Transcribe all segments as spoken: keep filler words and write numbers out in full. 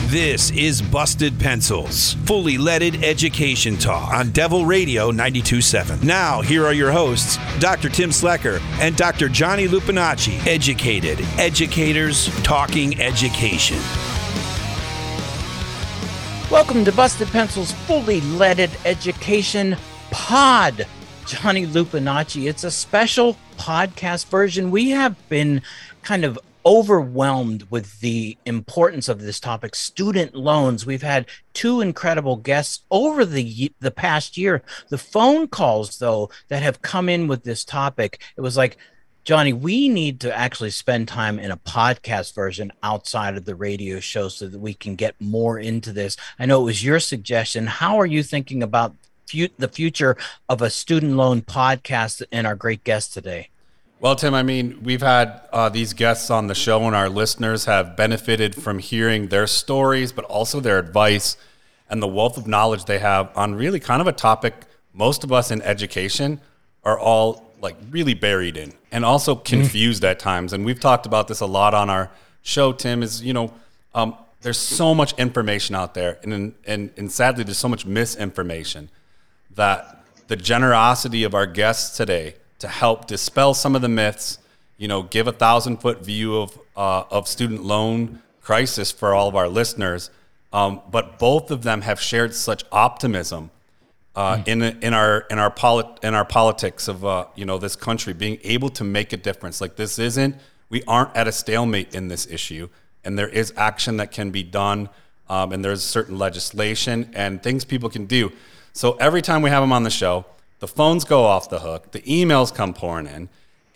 This is Busted Pencils, fully leaded education talk on Devil Radio ninety-two point seven. Now, here are your hosts, Doctor Tim Slecker and Doctor Johnny Lupinacci. Educated educators talking education. Welcome to Busted Pencils, fully leaded education pod. Johnny Lupinacci. It's a special podcast version. We have been kind of overwhelmed with the importance of this topic, student loans. We've had two incredible guests over the the past year. The phone calls, though, that have come in with this topic, it was like, Johnny, we need to actually spend time in a podcast version outside of the radio show so that we can get more into this. I know it was your suggestion. How are you thinking about fu- the future of a student loan podcast and our great guest today? Well, Tim, I mean, we've had uh, these guests on the show, and our listeners have benefited from hearing their stories, but also their advice and the wealth of knowledge they have on really kind of a topic most of us in education are all like really buried in and also confused mm. at times. And we've talked about this a lot on our show, Tim, is, you know, um, there's so much information out there. And, and, and sadly, there's so much misinformation that the generosity of our guests today to help dispel some of the myths, you know, give a thousand foot view of uh, of student loan crisis for all of our listeners. Um, but both of them have shared such optimism uh, mm. in in our in our polit- in our politics of uh, you know, this country being able to make a difference. Like, this isn't, we aren't at a stalemate in this issue, and there is action that can be done, um, and there's certain legislation and things people can do. So every time we have them on the show, the phones go off the hook, the emails come pouring in,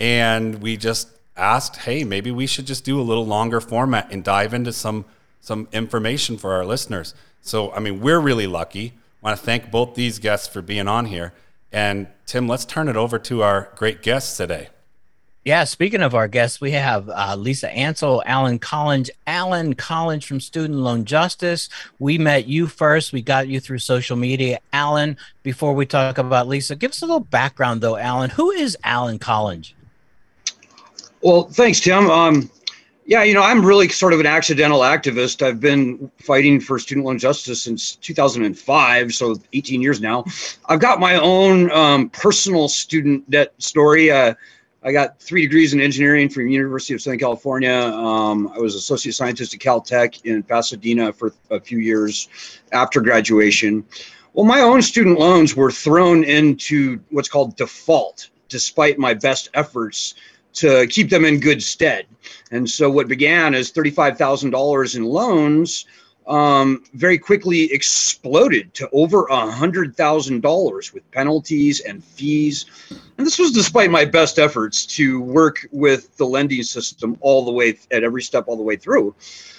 and we just asked, hey, maybe we should just do a little longer format and dive into some some information for our listeners. So, I mean, we're really lucky. I want to thank both these guests for being on here. And Tim, let's turn it over to our great guests today. Yeah, speaking of our guests, we have uh, Lisa Ansel, Alan Collins. Alan Collins from Student Loan Justice. We met you first. We got you through social media. Alan, before we talk about Lisa, give us a little background, though, Alan. Who is Alan Collins? Well, thanks, Tim. Um, yeah, you know, I'm really sort of an accidental activist. I've been fighting for student loan justice since two thousand five, so eighteen years now. I've got my own um, personal student debt story. Uh, I got three degrees in engineering from University of Southern California. Um, I was associate scientist at Caltech in Pasadena for a few years after graduation. Well, my own student loans were thrown into what's called default, despite my best efforts to keep them in good stead. And so what began as thirty-five thousand dollars in loans um, very quickly exploded to over one hundred thousand dollars with penalties and fees. And this was despite my best efforts to work with the lending system all the way at every step, all the way through.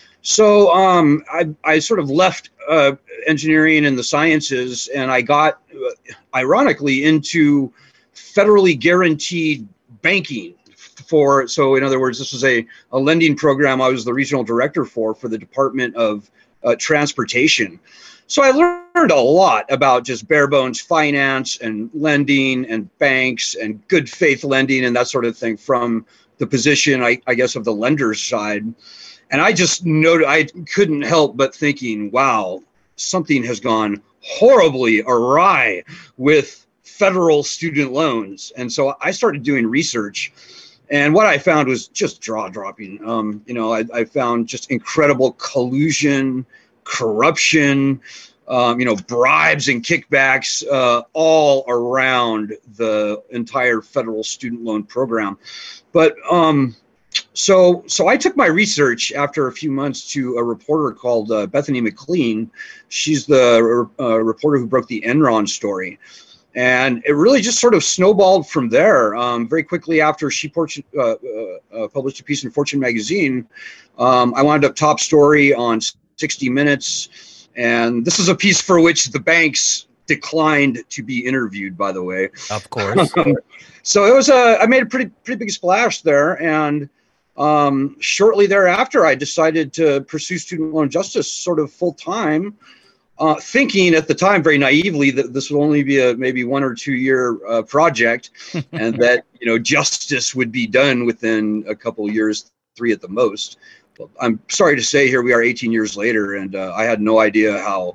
So um, I, I sort of left uh, engineering and the sciences, and I got, uh, ironically, into federally guaranteed banking. For so in other words, this was a, a lending program I was the regional director for for the Department of uh, Transportation. So I learned a lot about just bare bones finance and lending and banks and good faith lending and that sort of thing from the position, I, I guess, of the lender's side. And I just noted, I couldn't help but thinking, wow, something has gone horribly awry with federal student loans. And so I started doing research. And what I found was just jaw-dropping. Um, you know, I, I found just incredible collusion, corruption, um, you know, bribes and kickbacks uh, all around the entire federal student loan program. But um, so so I took my research after a few months to a reporter called uh, Bethany McLean. She's the uh, reporter who broke the Enron story. And it really just sort of snowballed from there. Um, very quickly after she por- uh, uh, uh, published a piece in Fortune magazine, um, I wound up top story on sixty minutes. And this is a piece for which the banks declined to be interviewed, by the way. Of course. So it was a, I made a pretty, pretty big splash there. And um, shortly thereafter, I decided to pursue student loan justice sort of full time. Uh, thinking at the time very naively that this would only be a maybe one or two year uh, project and that, you know, justice would be done within a couple of years, three at the most. I'm sorry to say, here we are eighteen years later, and uh, I had no idea how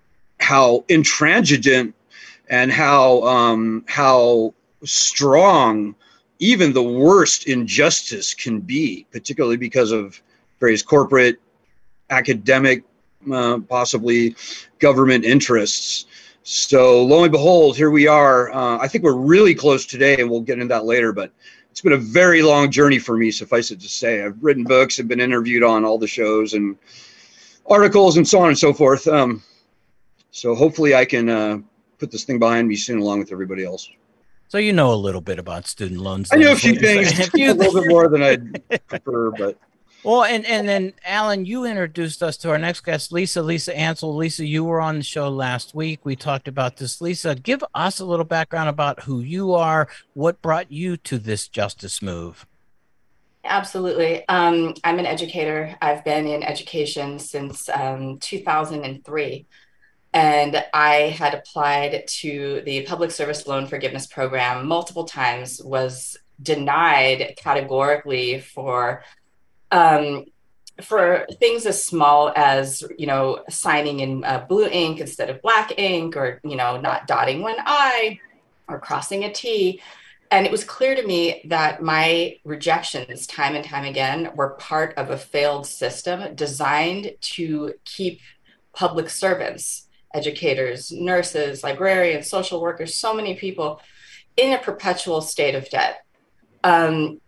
how intransigent and how um, how strong even the worst injustice can be, particularly because of various corporate, academic, uh, possibly government interests. So lo and behold, here we are. Uh, I think we're really close today, and we'll get into that later, but it's been a very long journey for me, suffice it to say. I've written books, have been interviewed on all the shows and articles and so on and so forth. Um, so hopefully I can uh, put this thing behind me soon along with everybody else. So you know a little bit about student loans. I know a few things, a little bit more than I'd prefer, but. Well, and, and then, Alan, you introduced us to our next guest, Lisa, Lisa Ansel. Lisa, you were on the show last week. We talked about this. Lisa, give us a little background about who you are, what brought you to this justice move. Absolutely. Um, I'm an educator. I've been in education since um, two thousand three. And I had applied to the Public Service Loan Forgiveness Program multiple times, was denied categorically for Um, for things as small as, you know, signing in uh, blue ink instead of black ink, or, you know, not dotting one I or crossing a T. And it was clear to me that my rejections time and time again were part of a failed system designed to keep public servants, educators, nurses, librarians, social workers, so many people in a perpetual state of debt. Um,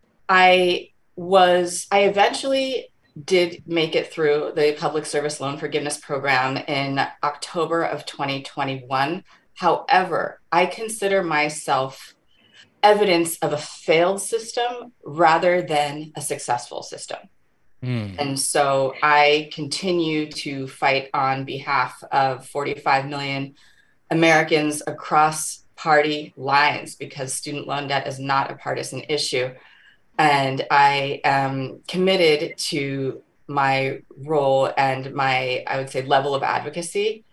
I was I eventually did make it through the Public Service Loan Forgiveness Program in October of twenty twenty-one. However, I consider myself evidence of a failed system rather than a successful system. Mm. And so I continue to fight on behalf of forty-five million Americans across party lines, because student loan debt is not a partisan issue. And I am committed to my role and my, I would say, level of advocacy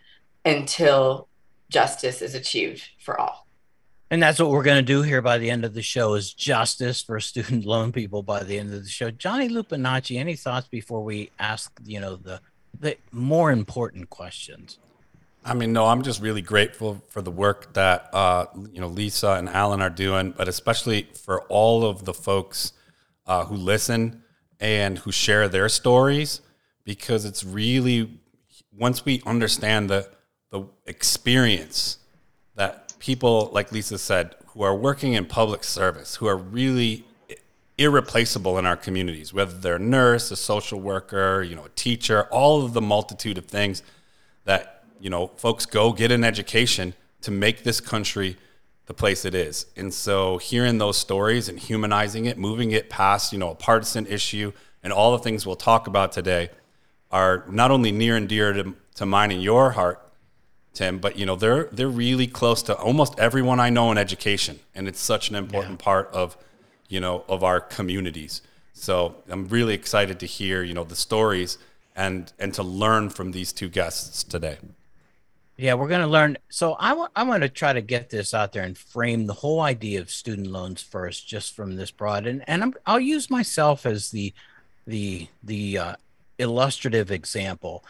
until justice is achieved for all. And that's what we're going to do here by the end of the show, is justice for student loan people by the end of the show. Johnny Lupinacci, any thoughts before we ask, you know, the the more important questions? I mean, no, I'm just really grateful for the work that, uh, you know, Lisa and Alan are doing, but especially for all of the folks uh, who listen and who share their stories, because it's really, once we understand the the experience that people, like Lisa said, who are working in public service, who are really irreplaceable in our communities, whether they're a nurse, a social worker, you know, a teacher, all of the multitude of things that, you know, folks go get an education to make this country the place it is. And so hearing those stories and humanizing it, moving it past, you know, a partisan issue and all the things we'll talk about today are not only near and dear to, to mine and your heart, Tim, but, you know, they're they're really close to almost everyone I know in education. And it's such an important yeah. part of, you know, of our communities. So I'm really excited to hear, you know, the stories and and to learn from these two guests today. Yeah, we're going to learn. So I w- I'm going to try to get this out there and frame the whole idea of student loans first, just from this broad. And and I'm, I'll use myself as the the the uh, illustrative example.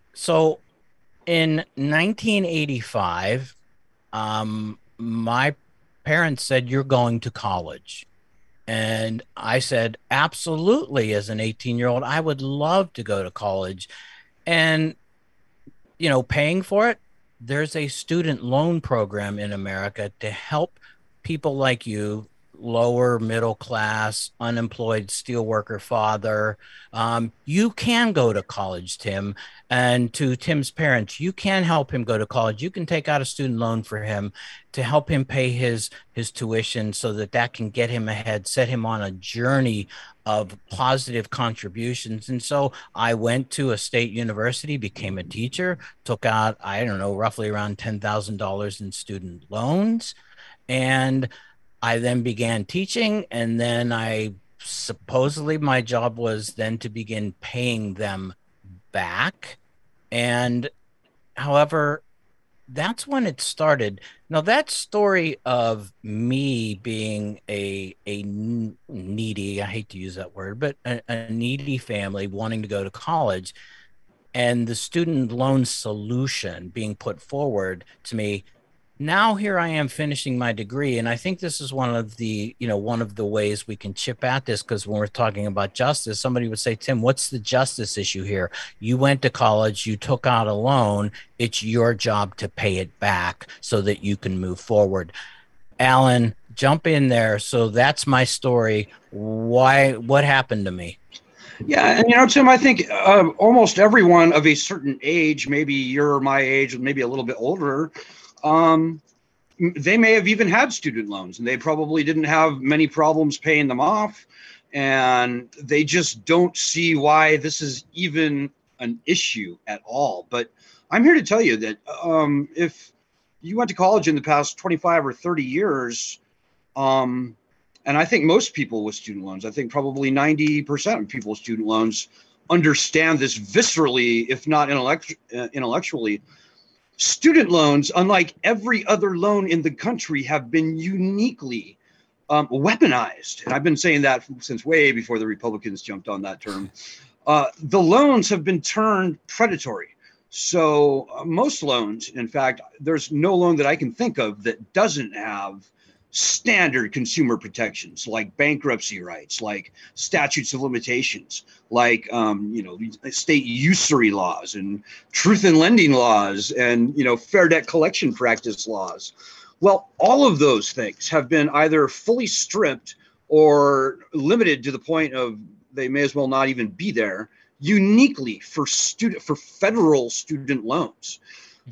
So in nineteen eighty-five, um, my parents said, "You're going to college." And I said, absolutely. As an eighteen-year-old, I would love to go to college. And, you know, paying for it, there's a student loan program in America to help people like you, lower middle class, unemployed steelworker father. Um, you can go to college, Tim. And to Tim's parents, you can help him go to college. You can take out a student loan for him to help him pay his his tuition, so that that can get him ahead, set him on a journey of positive contributions. And so I went to a state university, became a teacher, took out, I don't know, roughly around ten thousand dollars in student loans. And I then began teaching, and then I supposedly my job was then to begin paying them back. And however, that's when it started. Now that story of me being a a needy, I hate to use that word, but a, a needy family wanting to go to college, and the student loan solution being put forward to me. Now here I am finishing my degree, and I think this is one of the, you know, one of the ways we can chip at this, because when we're talking about justice, somebody would say, Tim, what's the justice issue here? You went to college, you took out a loan, it's your job to pay it back so that you can move forward. Alan, jump in there. So that's my story. Why, what happened to me? Yeah, and you know, Tim, I think uh, almost everyone of a certain age, maybe you're my age, maybe a little bit older, um, they may have even had student loans, and they probably didn't have many problems paying them off, and they just don't see why this is even an issue at all. But I'm here to tell you that um, if you went to college in the past twenty-five or thirty years, um, and I think most people with student loans, I think probably ninety percent of people with student loans understand this viscerally, if not intellect- uh, intellectually. Student loans, unlike every other loan in the country, have been uniquely um, weaponized. And I've been saying that since way before the Republicans jumped on that term. Uh, the loans have been turned predatory. So uh, most loans, in fact, there's no loan that I can think of that doesn't have standard consumer protections like bankruptcy rights, like statutes of limitations, like um, you know, state usury laws and truth in lending laws, and you know, fair debt collection practice laws. Well, all of those things have been either fully stripped or limited to the point of they may as well not even be there, uniquely for student for federal student loans.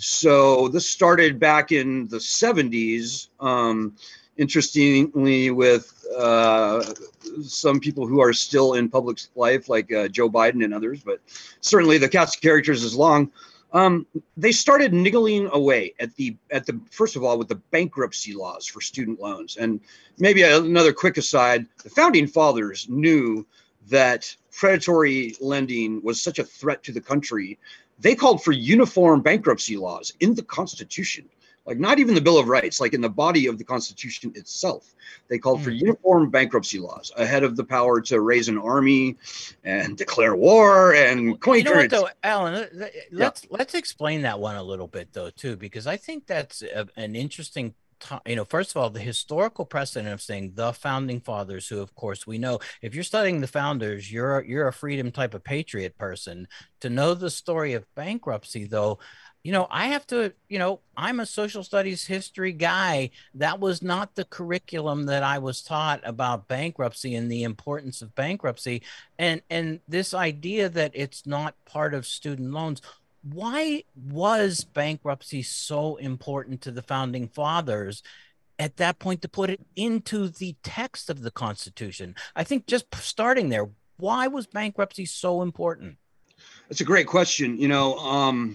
So this started back in the seventies. Um, Interestingly, with uh, some people who are still in public life, like uh, Joe Biden and others, but certainly the cast of characters is long. Um, they started niggling away at the at the first of all with the bankruptcy laws for student loans. And maybe another quick aside: the founding fathers knew that predatory lending was such a threat to the country. They called for uniform bankruptcy laws in the Constitution. Like not even the Bill of Rights, like in the body of the Constitution itself. They called for uniform bankruptcy laws ahead of the power to raise an army and declare war and coin You know what, currency. though, Alan, let's yeah. let's explain that one a little bit, though, too, because I think that's a, an interesting time. You know, first of all, the historical precedent of saying the founding fathers, who, of course, we know, if you're studying the founders, you're you're a freedom type of patriot person. To know the story of bankruptcy, though, you know, I have to, you know, I'm a social studies history guy. That was not the curriculum that I was taught about bankruptcy and the importance of bankruptcy. And, and this idea that it's not part of student loans. Why was bankruptcy so important to the founding fathers at that point to put it into the text of the Constitution? I think just starting there, why was bankruptcy so important? That's a great question. You know, um,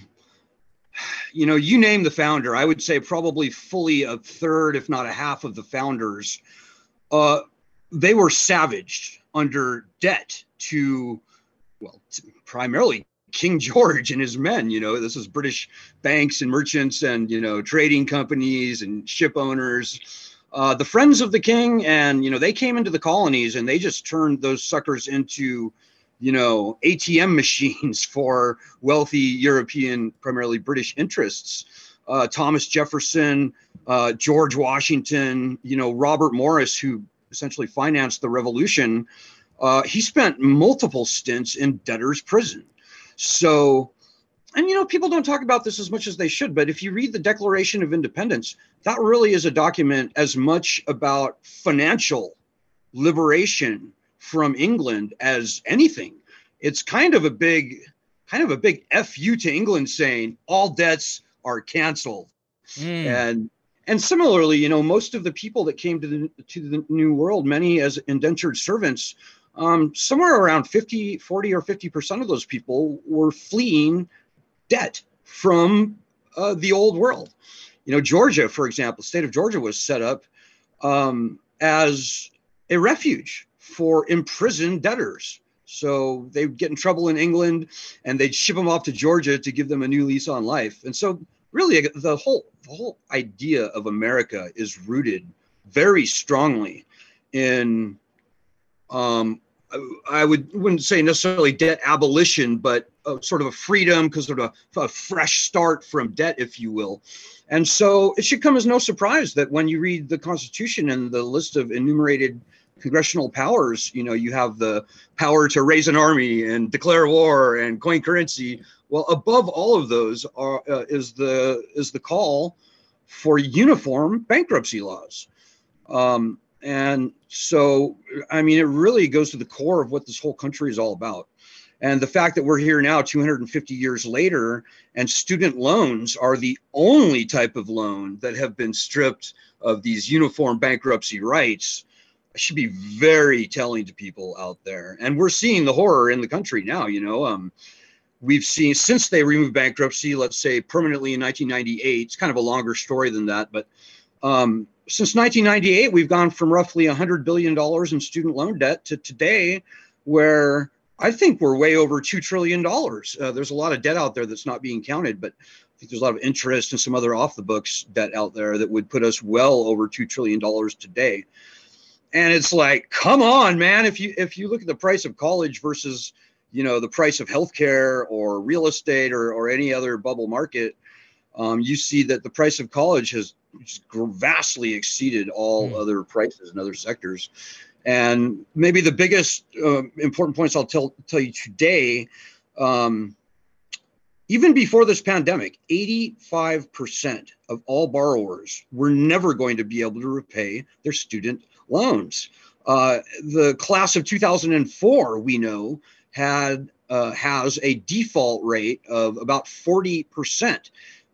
You know, you name the founder, I would say probably fully a third, if not a half of the founders, uh, they were savaged under debt to, well, primarily King George and his men. You know, this is British banks and merchants and, you know, trading companies and ship owners, uh, the friends of the king. And, you know, they came into the colonies and they just turned those suckers into, you know, A T M machines for wealthy European, primarily British interests. Uh, Thomas Jefferson, uh, George Washington, you know, Robert Morris, who essentially financed the revolution. Uh, he spent multiple stints in debtor's prison. So, and, you know, people don't talk about this as much as they should, but if you read the Declaration of Independence, that really is a document as much about financial liberation from England as anything. It's kind of a big, kind of a big F you to England, saying all debts are canceled. Mm. And and similarly, you know, most of the people that came to the to the New World, many as indentured servants, um, somewhere around fifty, forty or fifty percent of those people were fleeing debt from uh, the old world. You know, Georgia, for example, the state of Georgia was set up um, as a refuge for imprisoned debtors. So they would get in trouble in England and they'd ship them off to Georgia to give them a new lease on life. And so really the whole the whole idea of America is rooted very strongly in um, I would wouldn't say necessarily debt abolition, but a, sort of a freedom, because sort of a, a fresh start from debt, if you will. And so it should come as no surprise that when you read the Constitution and the list of enumerated congressional powers, you know, you have the power to raise an army and declare war and coin currency. Well, above all of those are uh, is the is the call for uniform bankruptcy laws. Um, and so, I mean, it really goes to the core of what this whole country is all about. And the fact that we're here now, two hundred fifty years later, and student loans are the only type of loan that have been stripped of these uniform bankruptcy rights should be very telling to people out there. And we're seeing the horror in the country now. You know, um, we've seen since they removed bankruptcy, let's say permanently in nineteen ninety-eight. It's kind of a longer story than that, but um, since nineteen ninety-eight, we've gone from roughly one hundred billion dollars in student loan debt to today, where I think we're way over two trillion dollars. Uh, there's a lot of debt out there that's not being counted, but I think there's a lot of interest and some other off the books debt out there that would put us well over two trillion dollars today. And it's like, come on, man. If you if you look at the price of college versus, you know, the price of healthcare or real estate or, or any other bubble market, um, you see that the price of college has vastly exceeded all mm. other prices in other sectors. And maybe the biggest uh, important points I'll tell tell you today, um, even before this pandemic, eighty-five percent of all borrowers were never going to be able to repay their student loans. Uh, the class of two thousand four, we know, had uh, has a default rate of about forty percent.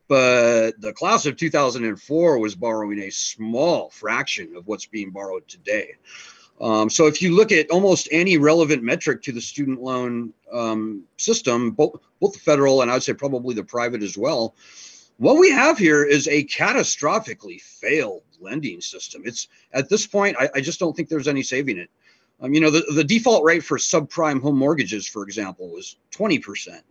But the class of two thousand four was borrowing a small fraction of what's being borrowed today. Um, so if you look at almost any relevant metric to the student loan um, system, both, both the federal and I'd say probably the private as well, what we have here is a catastrophically failed lending system. It's at this point, I, I just don't think there's any saving it. Um, you know, the, the default rate for subprime home mortgages, for example, was twenty percent.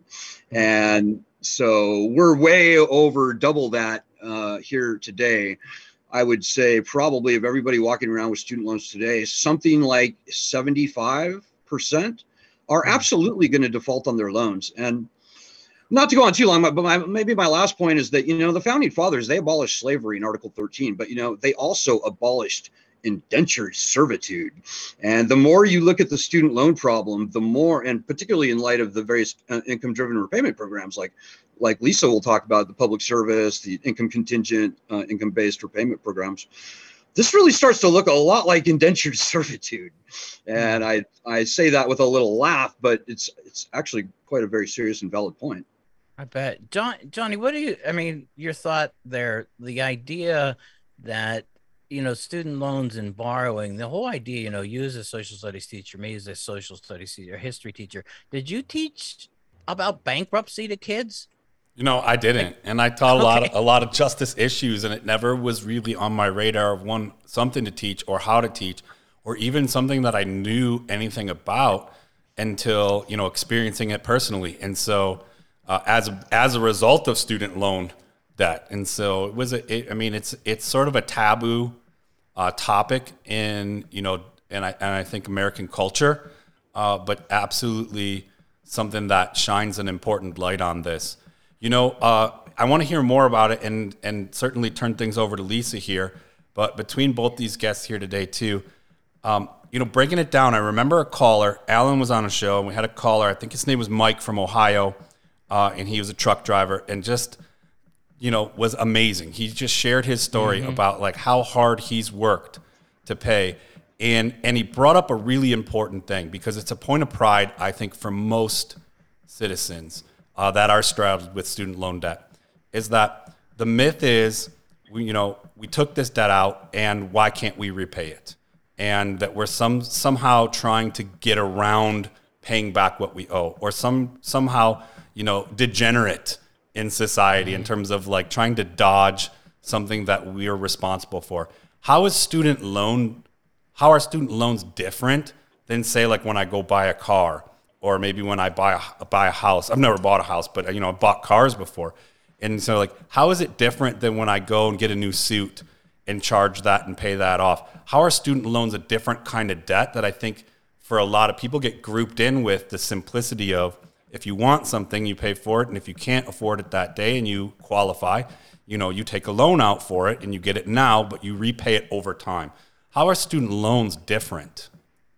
And so we're way over double that uh, here today. I would say probably of everybody walking around with student loans today, something like seventy-five percent are absolutely going to default on their loans. And not to go on too long, but my, maybe my last point is that, you know, the founding fathers, they abolished slavery in Article thirteen, but, you know, they also abolished indentured servitude. And the more you look at the student loan problem, the more, and particularly in light of the various uh, income-driven repayment programs like like Lisa will talk about, the public service, the income contingent, uh, income-based repayment programs, this really starts to look a lot like indentured servitude. And I I say that with a little laugh, but it's it's actually quite a very serious and valid point. I bet. John, Johnny, what do you, I mean, your thought there, the idea that, you know, student loans and borrowing, the whole idea, you know, you as a social studies teacher, me as a social studies teacher, history teacher, did you teach about bankruptcy to kids? You know, I didn't, and I taught a okay. lot of a lot of justice issues, and it never was really on my radar of one something to teach or how to teach, or even something that I knew anything about until, you know, experiencing it personally. And so, uh, as as a result of student loan debt, and so it was a, it, I mean, it's it's sort of a taboo uh, topic in, you know, and I and I think American culture, uh, but absolutely something that shines an important light on this. You know, uh, I want to hear more about it and and certainly turn things over to Lisa here. But between both these guests here today, too, um, you know, breaking it down, I remember a caller. Alan was on a show, and we had a caller. I think his name was Mike from Ohio, uh, and he was a truck driver and just, you know, was amazing. He just shared his story mm-hmm. about, like, how hard he's worked to pay. And, and he brought up a really important thing because it's a point of pride, I think, for most citizens Uh, that are straddled with student loan debt, is that the myth is, we, you know, we took this debt out and why can't we repay it? And that we're some somehow trying to get around paying back what we owe, or some somehow, you know, degenerate in society in terms of like trying to dodge something that we are responsible for. How is student loan, how are student loans different than, say, like when I go buy a car? Or maybe when I buy a, buy a house. I've never bought a house, but, you know, I bought cars before. And so like, how is it different than when I go and get a new suit and charge that and pay that off? How are student loans a different kind of debt that I think for a lot of people get grouped in with the simplicity of, if you want something, you pay for it. And if you can't afford it that day and you qualify, you know, you take a loan out for it and you get it now, but you repay it over time. How are student loans different?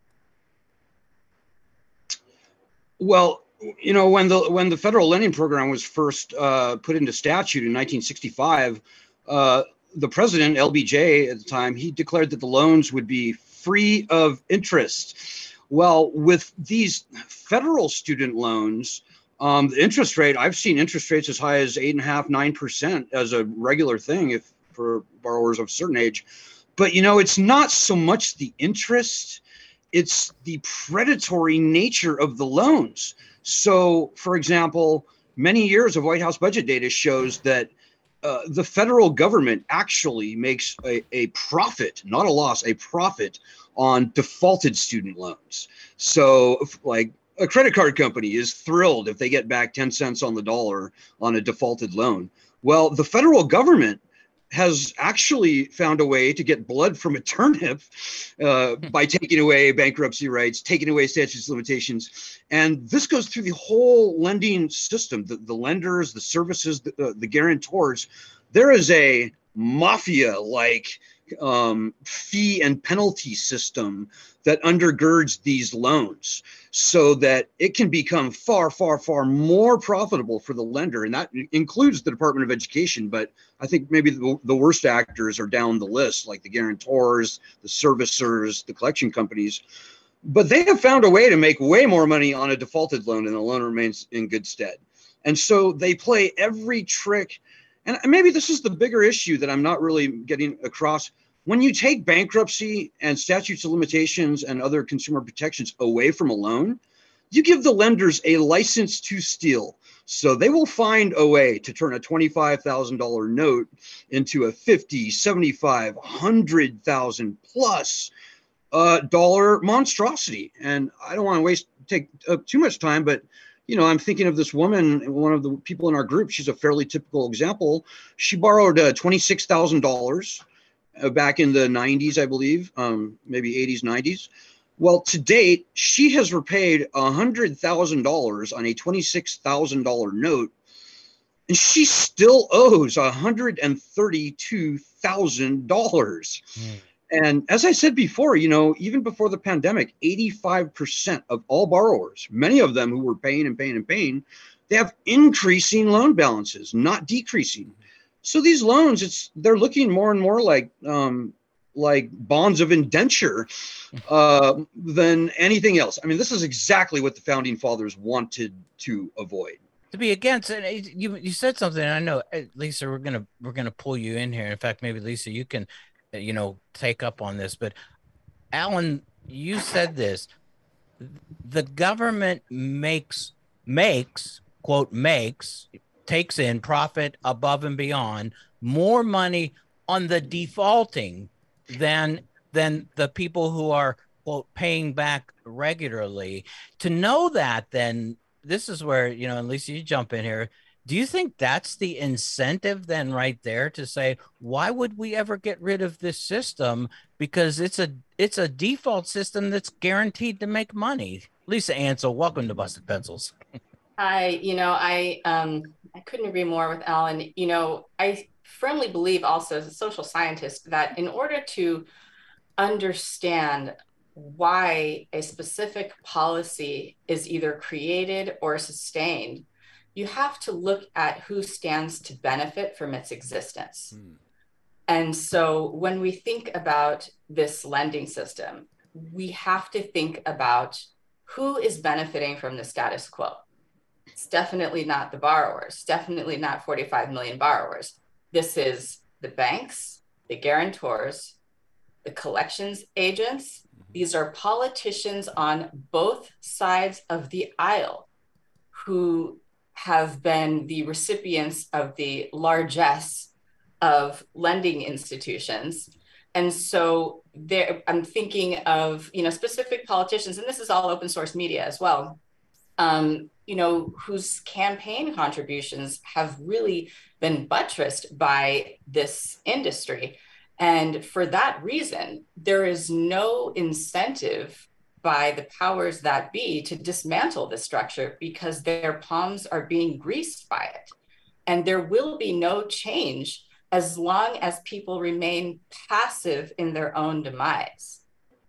Well, you know, when the when the federal lending program was first uh, put into statute in nineteen sixty-five, uh, the president, L B J at the time, he declared that the loans would be free of interest. Well, with these federal student loans, um, the interest rate, I've seen interest rates as high as eight and a half, nine percent as a regular thing if for borrowers of a certain age. But, you know, it's not so much the interest, it's the predatory nature of the loans. So, for example, many years of White House budget data shows that uh, the federal government actually makes a, a profit, not a loss, a profit on defaulted student loans. So, like a credit card company is thrilled if they get back ten cents on the dollar on a defaulted loan. Well, the federal government has actually found a way to get blood from a turnip uh, by taking away bankruptcy rights, taking away statutes of limitations. And this goes through the whole lending system, the, the lenders, the services, the, uh, the guarantors. There is a mafia-like um, fee and penalty system that undergirds these loans so that it can become far, far, far more profitable for the lender. And that includes the Department of Education. But I think maybe the, the worst actors are down the list, like the guarantors, the servicers, the collection companies. But they have found a way to make way more money on a defaulted loan, and the loan remains in good stead. And so they play every trick. And maybe this is the bigger issue that I'm not really getting across. When you take bankruptcy and statutes of limitations and other consumer protections away from a loan, you give the lenders a license to steal. So they will find a way to turn a twenty-five thousand dollars note into a fifty, seventy-five, one hundred thousand plus uh, dollar monstrosity. And I don't want to waste take up too much time, but you know, I'm thinking of this woman, one of the people in our group. She's a fairly typical example. She borrowed uh, twenty-six thousand dollars uh, back in the nineties, I believe, um, maybe eighties, nineties. Well, to date, she has repaid one hundred thousand dollars on a twenty-six thousand dollars note, and she still owes one hundred thirty-two thousand dollars. Mm. And as I said before, you know, even before the pandemic, eighty-five percent of all borrowers, many of them who were paying and paying and paying, they have increasing loan balances, not decreasing. So these loans, it's they're looking more and more like um, like bonds of indenture uh, than anything else. I mean, this is exactly what the founding fathers wanted to avoid. To be against, and you you said something. I know, Lisa, we're gonna we're gonna pull you in here. In fact, maybe Lisa, you can, you know, take up on this. But Alan, you said this: the government makes makes quote makes takes in profit above and beyond more money on the defaulting than than the people who are quote paying back regularly. To know that, then this is where, you know, and Lisa, you jump in here. Do you think that's the incentive then right there to say, why would we ever get rid of this system? Because it's a it's a default system that's guaranteed to make money. Lisa Ansel, welcome to Busted Pencils. I, you know, I um I couldn't agree more with Alan. You know, I firmly believe also as a social scientist that in order to understand why a specific policy is either created or sustained, you have to look at who stands to benefit from its existence. Hmm. And so when we think about this lending system, we have to think about who is benefiting from the status quo. It's definitely not the borrowers, definitely not forty-five million borrowers. This is the banks, the guarantors, the collections agents. These are politicians on both sides of the aisle who have been the recipients of the largesse of lending institutions. And so there, I'm thinking of, you know, specific politicians, and this is all open source media as well. Um, you know, whose campaign contributions have really been buttressed by this industry. And for that reason, there is no incentive by the powers that be to dismantle the structure, because their palms are being greased by it. And there will be no change as long as people remain passive in their own demise.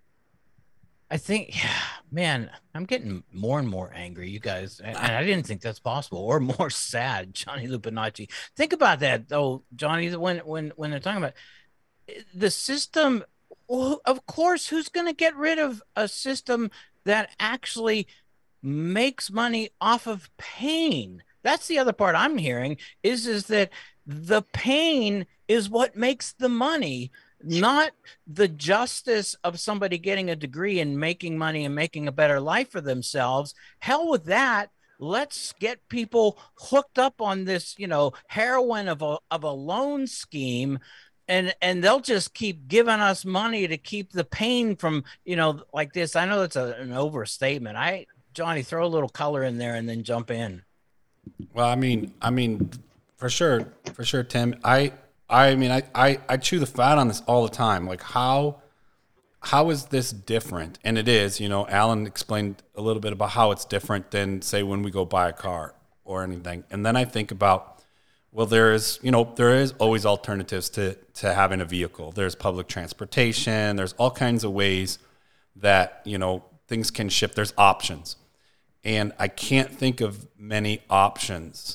I think, man, I'm getting more and more angry, you guys. And I didn't think that's possible, or more sad, Johnny Lupinacci. Think about that, though, Johnny, when, when, when they're talking about the system. Well, of course, who's going to get rid of a system that actually makes money off of pain? That's the other part I'm hearing is, is that the pain is what makes the money, not the justice of somebody getting a degree and making money and making a better life for themselves. Hell with that. Let's get people hooked up on this, you know, heroin of a, of a loan scheme. And, and they'll just keep giving us money to keep the pain from, you know, like this. I know that's a, an overstatement. I, Johnny, throw a little color in there and then jump in. Well, I mean, I mean, for sure, for sure, Tim. I, I mean, I, I, I chew the fat on this all the time. Like, how, how is this different? And it is, you know, Alan explained a little bit about how it's different than, say, when we go buy a car or anything. And then I think about, well, there is, you know, there is always alternatives to, to having a vehicle. There's public transportation. There's all kinds of ways that, you know, things can shift. There's options. And I can't think of many options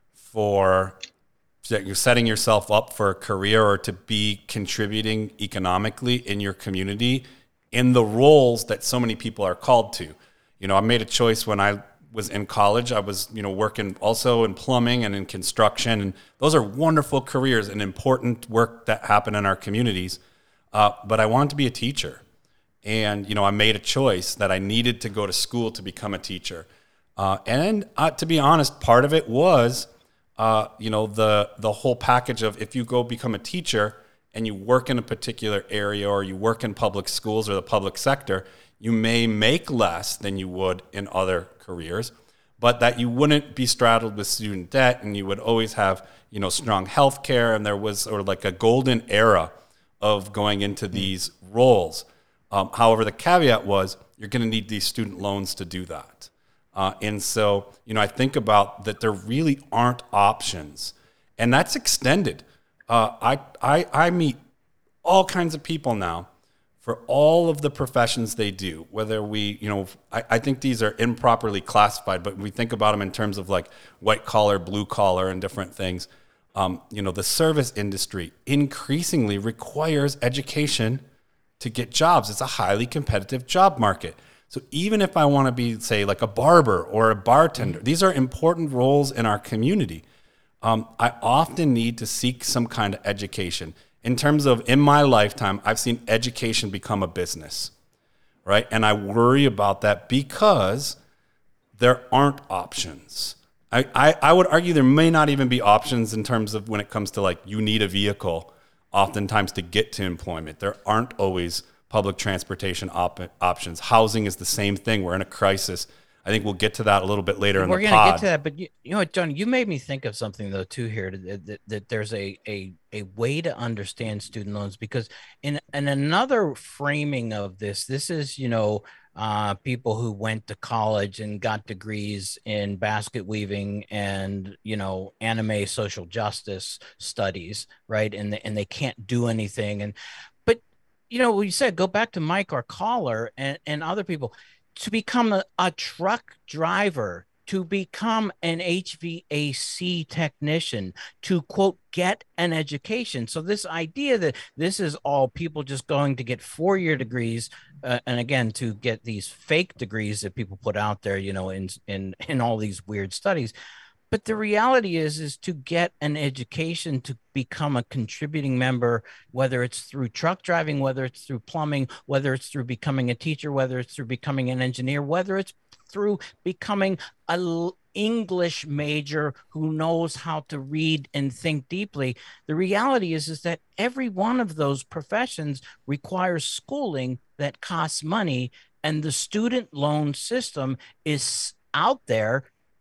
for you're setting yourself up for a career or to be contributing economically in your community in the roles that so many people are called to. You know, I made a choice when I was in college. I was, you know, working also in plumbing and in construction. And those are wonderful careers and important work that happen in our communities. Uh, but I wanted to be a teacher. And, you know, I made a choice that I needed to go to school to become a teacher. Uh, and uh, to be honest, part of it was, uh, you know, the, the whole package of if you go become a teacher and you work in a particular area or you work in public schools or the public sector, you may make less than you would in other careers, but that you wouldn't be straddled with student debt, and you would always have, you know, strong health care. And there was sort of like a golden era of going into these roles. Um, however, the caveat was you're going to need these student loans to do that. Uh, and so, you know, I think about that there really aren't options, and that's extended. Uh, I, I, I meet all kinds of people now for all of the professions they do, whether we, you know, I, I think these are improperly classified, but we think about them in terms of like white collar, blue collar, and different things. Um, you know, the service industry increasingly requires education to get jobs. It's a highly competitive job market. So even if I want to be, say, like a barber or a bartender, these are important roles in our community. Um, I often need to seek some kind of education. In terms of, in my lifetime, I've seen education become a business, right? And I worry about that because there aren't options. I, I, I would argue there may not even be options in terms of when it comes to like, you need a vehicle oftentimes to get to employment. There aren't always public transportation op- options. Housing is the same thing. We're in a crisis. I think we'll get to that a little bit later in the pod. We're going to get to that, but you, you know what, John, you made me think of something though too here, that, that, that there's a, a a way to understand student loans, because in, in another framing of this, this is, you know, uh, people who went to college and got degrees in basket weaving and, you know, anime social justice studies, right? And, and they can't do anything. And, but, you know, we said, go back to Mike, our caller, and, and other people, to become a, a truck driver, to become an H V A C technician, to, quote, get an education. So this idea that this is all people just going to get four-year degrees, uh, and again, to get these fake degrees that people put out there, you know, in, in, in all these weird studies. But the reality is, is to get an education to become a contributing member, whether it's through truck driving, whether it's through plumbing, whether it's through becoming a teacher, whether it's through becoming an engineer, whether it's through becoming an English major who knows how to read and think deeply. The reality is, is that every one of those professions requires schooling that costs money, and the student loan system is out there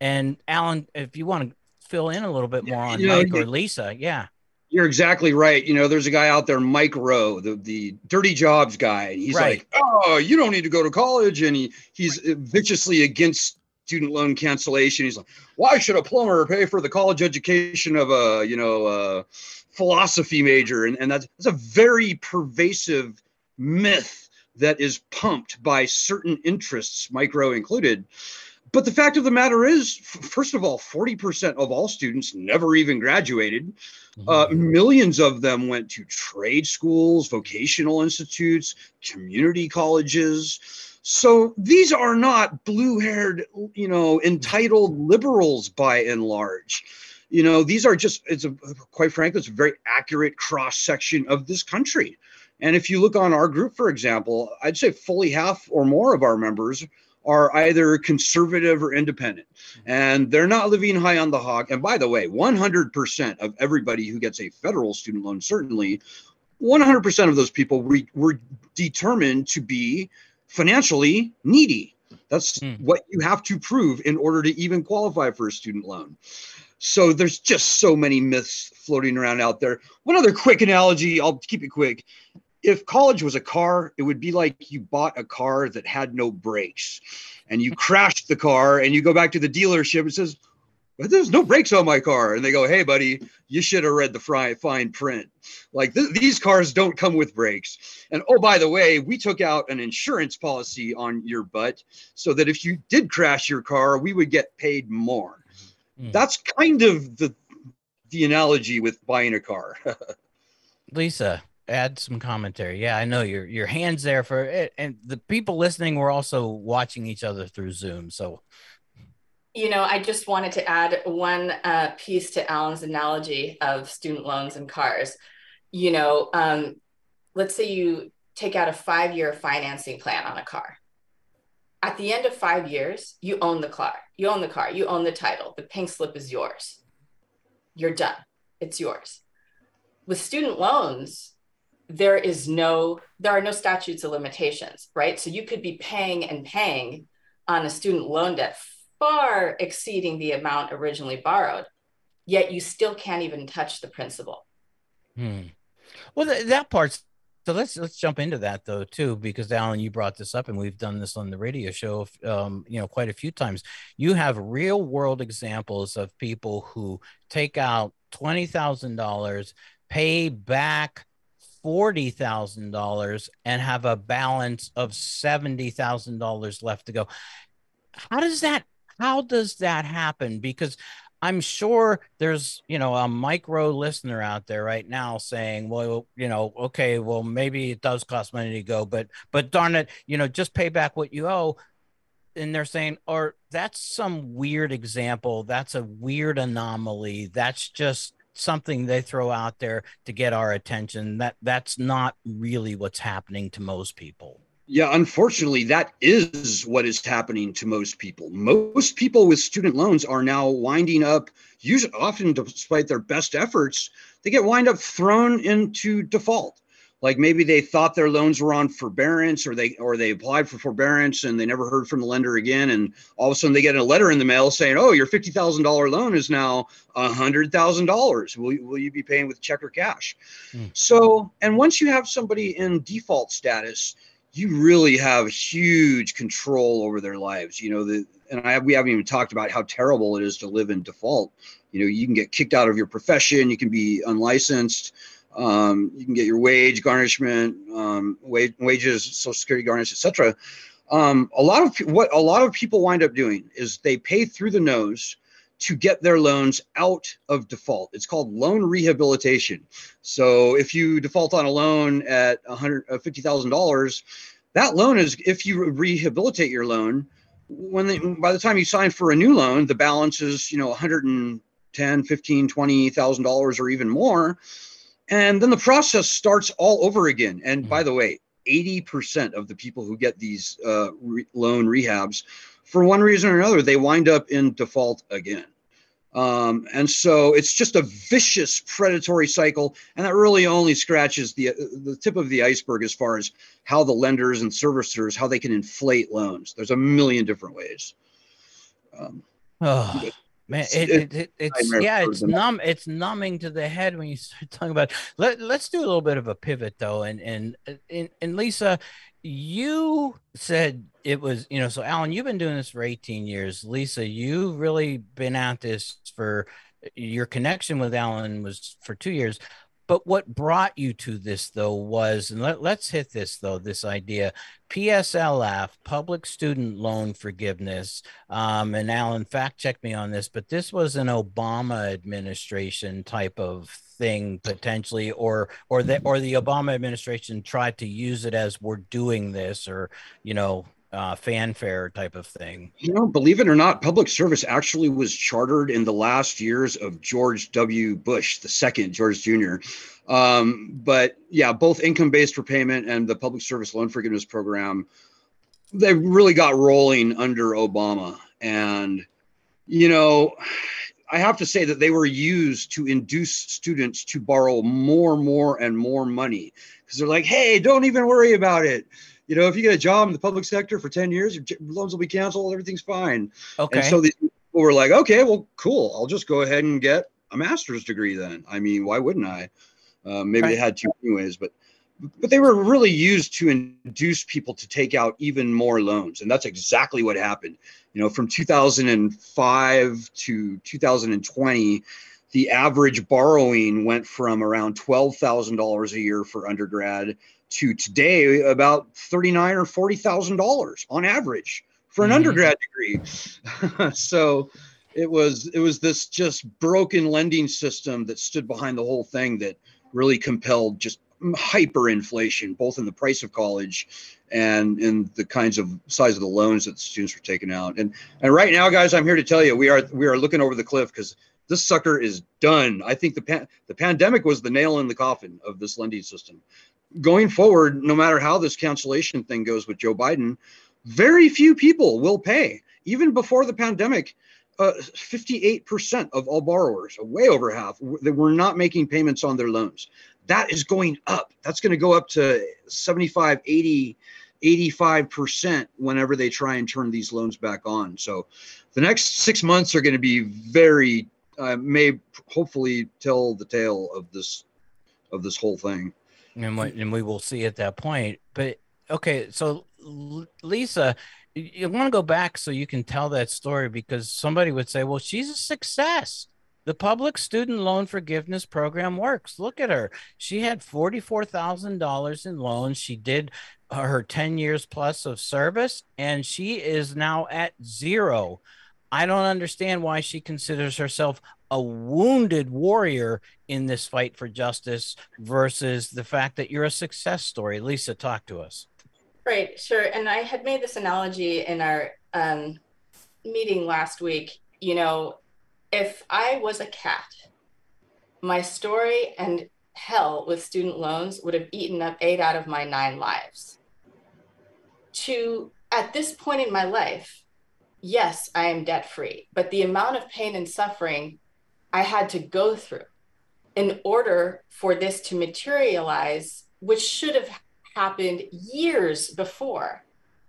And Alan, if you want to fill in a little bit more on you know, Mike or Lisa, yeah. You're exactly right. You know, there's a guy out there, Mike Rowe, the, the dirty jobs guy. He's Right. like, oh, you don't need to go to college. And he he's viciously against student loan cancellation. He's like, why should a plumber pay for the college education of a, you know, a philosophy major? And, and that's, that's a very pervasive myth that is pumped by certain interests, Mike Rowe included. But the fact of the matter is, f- first of all, forty percent of all students never even graduated. Uh, millions of them went to trade schools, vocational institutes, community colleges. So these are not blue-haired, you know, entitled liberals by and large. You know, these are just, it's a, quite frankly, it's a very accurate cross-section of this country. And if you look on our group, for example, I'd say fully half or more of our members are either conservative or independent, and they're not living high on the hog. And by the way, one hundred percent of everybody who gets a federal student loan, certainly one hundred percent of those people were, were determined to be financially needy. That's mm. what you have to prove in order to even qualify for a student loan. So there's just so many myths floating around out there. One other quick analogy, I'll keep it quick. If college was a car, it would be like you bought a car that had no brakes and you crashed the car and you go back to the dealership and says, but there's no brakes on my car. And they go, hey, buddy, you should have read the fri- fine print. Like th- these cars don't come with brakes. And oh, by the way, we took out an insurance policy on your butt so that if you did crash your car, we would get paid more. Mm. That's kind of the, the analogy with buying a car. Lisa, add some commentary. Yeah, I know your your hands there for it, and the people listening were also watching each other through Zoom. So, you know, I just wanted to add one uh, piece to Alan's analogy of student loans and cars. You know, um, let's say you take out a five-year financing plan on a car. At the end of five years, you own the car. You own the car. You own the title. The pink slip is yours. You're done. It's yours. With student loans, there is no, there are no statutes of limitations, right? So you could be paying and paying on a student loan debt far exceeding the amount originally borrowed, yet you still can't even touch the principal. Hmm. Well, th- that part's, so let's let's jump into that though too, because Alan, you brought this up, and we've done this on the radio show, um, you know, quite a few times. You have real world examples of people who take out twenty thousand dollars, pay back forty thousand dollars and have a balance of seventy thousand dollars left to go. How does that, how does that happen? Because I'm sure there's, you know, a micro listener out there right now saying, well, you know, okay, well, maybe it does cost money to go, but, but darn it, you know, just pay back what you owe. And they're saying, or that's some weird example. That's a weird anomaly. That's just something they throw out there to get our attention. That that's not really what's happening to most people. Yeah, unfortunately, that is what is happening to most people. Most people with student loans are now winding up, usually often despite their best efforts, they get wind up thrown into default. Like maybe they thought their loans were on forbearance, or they or they applied for forbearance and they never heard from the lender again. And all of a sudden they get a letter in the mail saying, oh, your fifty thousand dollars loan is now one hundred thousand dollars. Will, will you be paying with check or cash? Mm. So, and once you have somebody in default status, you really have huge control over their lives. You know, the, and I, we haven't even talked about how terrible it is to live in default. You know, you can get kicked out of your profession. You can be unlicensed. Um, you can get your wage garnishment, um, wage, wages, Social Security garnish, et cetera. Um, a lot of what a lot of people wind up doing is they pay through the nose to get their loans out of default. It's called loan rehabilitation. So if you default on a loan at one hundred fifty thousand dollars, that loan is, if you rehabilitate your loan, when they, by the time you sign for a new loan, the balance is, you know, one hundred ten, fifteen, twenty thousand dollars or even more. And then the process starts all over again. And by the way, eighty percent of the people who get these uh, re- loan rehabs, for one reason or another, they wind up in default again. Um, and so it's just a vicious predatory cycle. And that really only scratches the the tip of the iceberg as far as how the lenders and servicers, how they can inflate loans. There's a million different ways. Um, Oh man, It's, it, it's it, it it's nightmare yeah, for it's them. numb. It's numbing to the head when you start talking about. Let Let's do a little bit of a pivot though, and and and, and Lisa, you said it was you know. So Alan, you've been doing this for eighteen years. Lisa, you've really been at this for your connection with Alan was for two years. But what brought you to this though was, and let, let's hit this though, this idea, P S L F, Public Student Loan Forgiveness. Um, and Alan, fact check me on this, but this was an Obama administration type of thing potentially, or or the or the Obama administration tried to use it as we're doing this, or you know, uh, fanfare type of thing. You know, believe it or not, public service actually was chartered in the last years of George W. Bush, the second, George Junior Um, but yeah, both income-based repayment and the public service loan forgiveness program, they really got rolling under Obama. And, you know, I have to say that they were used to induce students to borrow more, more, and more money because they're like, hey, don't even worry about it. You know, if you get a job in the public sector for ten years, your loans will be canceled. Everything's fine. Okay. And so these people were like, okay, well, cool. I'll just go ahead and get a master's degree then. I mean, why wouldn't I? Uh, maybe Right. they had to anyways, but but they were really used to induce people to take out even more loans. And that's exactly what happened. You know, from two thousand five to two thousand twenty, the average borrowing went from around twelve thousand dollars a year for undergrad to today about thirty-nine or forty thousand dollars on average for an mm-hmm. undergrad degree. So it was it was this just broken lending system that stood behind the whole thing that really compelled just hyperinflation, both in the price of college and in the kinds of size of the loans that the students were taking out. And and right now, guys, I'm here to tell you, we are we are looking over the cliff because this sucker is done. I think the pan- the pandemic was the nail in the coffin of this lending system. Going forward, no matter how this cancellation thing goes with Joe Biden, very few people will pay. Even before the pandemic, uh, fifty-eight percent of all borrowers, way over half, they were not making payments on their loans. That is going up. That's going to go up to seventy-five, eighty, eighty-five percent whenever they try and turn these loans back on. So the next six months are going to be very, uh, may hopefully tell the tale of this, of this whole thing. And we, and we will see at that point. But okay, so Lisa, you want to go back so you can tell that story because somebody would say, well, she's a success. The public student loan forgiveness program works. Look at her. She had forty-four thousand dollars in loans. She did her ten years plus of service, and she is now at zero. I don't understand why she considers herself a wounded warrior in this fight for justice versus the fact that you're a success story. Lisa, talk to us. Right, sure. And I had made this analogy in our um, meeting last week. You know, if I was a cat, my story and hell with student loans would have eaten up eight out of my nine lives. To, at this point in my life, yes, I am debt-free, but the amount of pain and suffering I had to go through in order for this to materialize, which should have happened years before.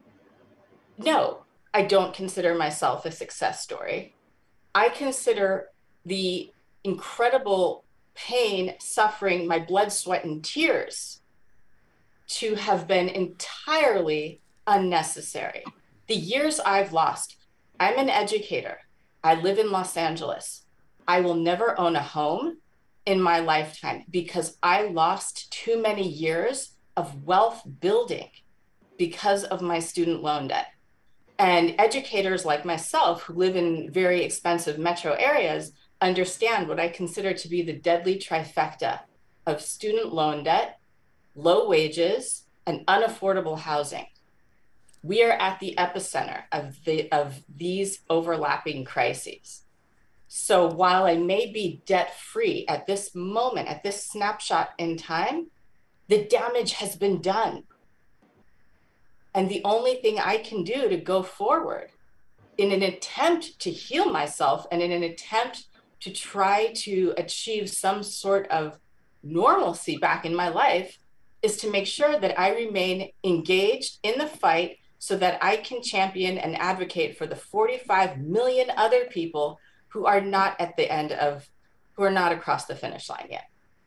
No, I don't consider myself a success story. I consider the incredible pain, suffering, my blood, sweat, and tears to have been entirely unnecessary. The years I've lost, I'm an educator. I live in Los Angeles. I will never own a home in my lifetime because I lost too many years of wealth building because of my student loan debt. And educators like myself who live in very expensive metro areas understand what I consider to be the deadly trifecta of student loan debt, low wages, and unaffordable housing. We are at the epicenter of the of these overlapping crises. So while I may be debt-free at this moment, at this snapshot in time, the damage has been done. And the only thing I can do to go forward in an attempt to heal myself and in an attempt to try to achieve some sort of normalcy back in my life is to make sure that I remain engaged in the fight so that I can champion and advocate for the forty-five million other people who are not at the end of, who are not across the finish line yet.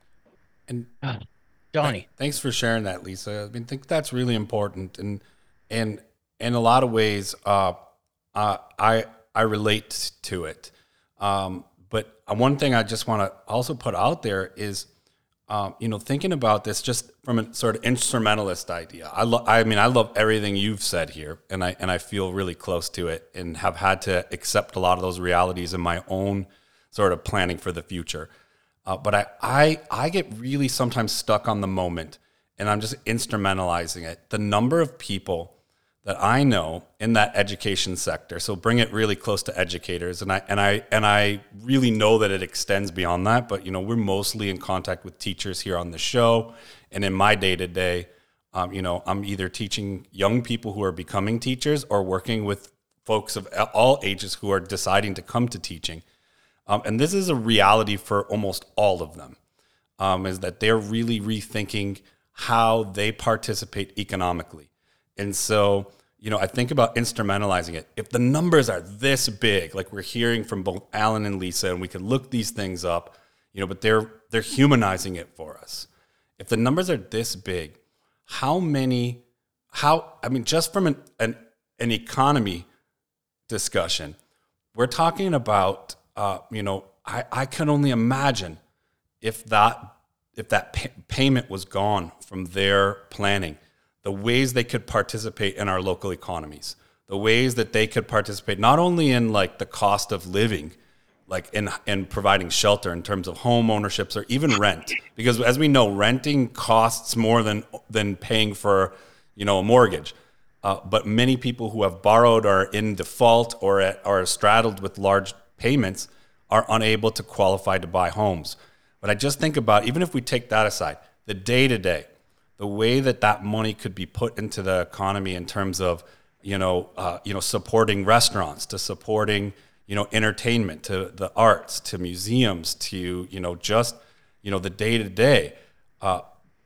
And uh, Johnny, thanks for sharing that, Lisa. I mean, I think that's really important, and and in a lot of ways, uh, uh, I I relate to it. Um, but one thing I just want to also put out there is, um, you know, thinking about this just from a sort of instrumentalist idea. I love. I mean, I love everything you've said here, and I and I feel really close to it, and have had to accept a lot of those realities in my own sort of planning for the future. Uh, but I, I I get really sometimes stuck on the moment, and I'm just instrumentalizing it. The number of people that I know in that education sector, so bring it really close to educators, and I and I and I really know that it extends beyond that. But you know, we're mostly in contact with teachers here on the show, and in my day to day, you know, I'm either teaching young people who are becoming teachers or working with folks of all ages who are deciding to come to teaching. Um, and this is a reality for almost all of them, um, is that they're really rethinking how they participate economically. And so, you know, I think about instrumentalizing it. If the numbers are this big, like we're hearing from both Alan and Lisa, and we can look these things up, you know, but they're they're humanizing it for us. If the numbers are this big, how many, how, I mean, just from an an, an economy discussion, we're talking about, uh, you know, I, I can only imagine if that if that pay- payment was gone from their planning, the ways they could participate in our local economies, the ways that they could participate not only in like the cost of living, like in in providing shelter in terms of home ownerships or even rent, because as we know, renting costs more than than paying for, you know, a mortgage. Uh, but many people who have borrowed or are in default or at, are straddled with large payments are unable to qualify to buy homes. But I just think about, even if we take that aside, the day-to-day, the way that that money could be put into the economy in terms of, you know, uh, you know, supporting restaurants, to supporting, you know, entertainment, to the arts, to museums, to, you know, just, you know, the day-to-day. Uh,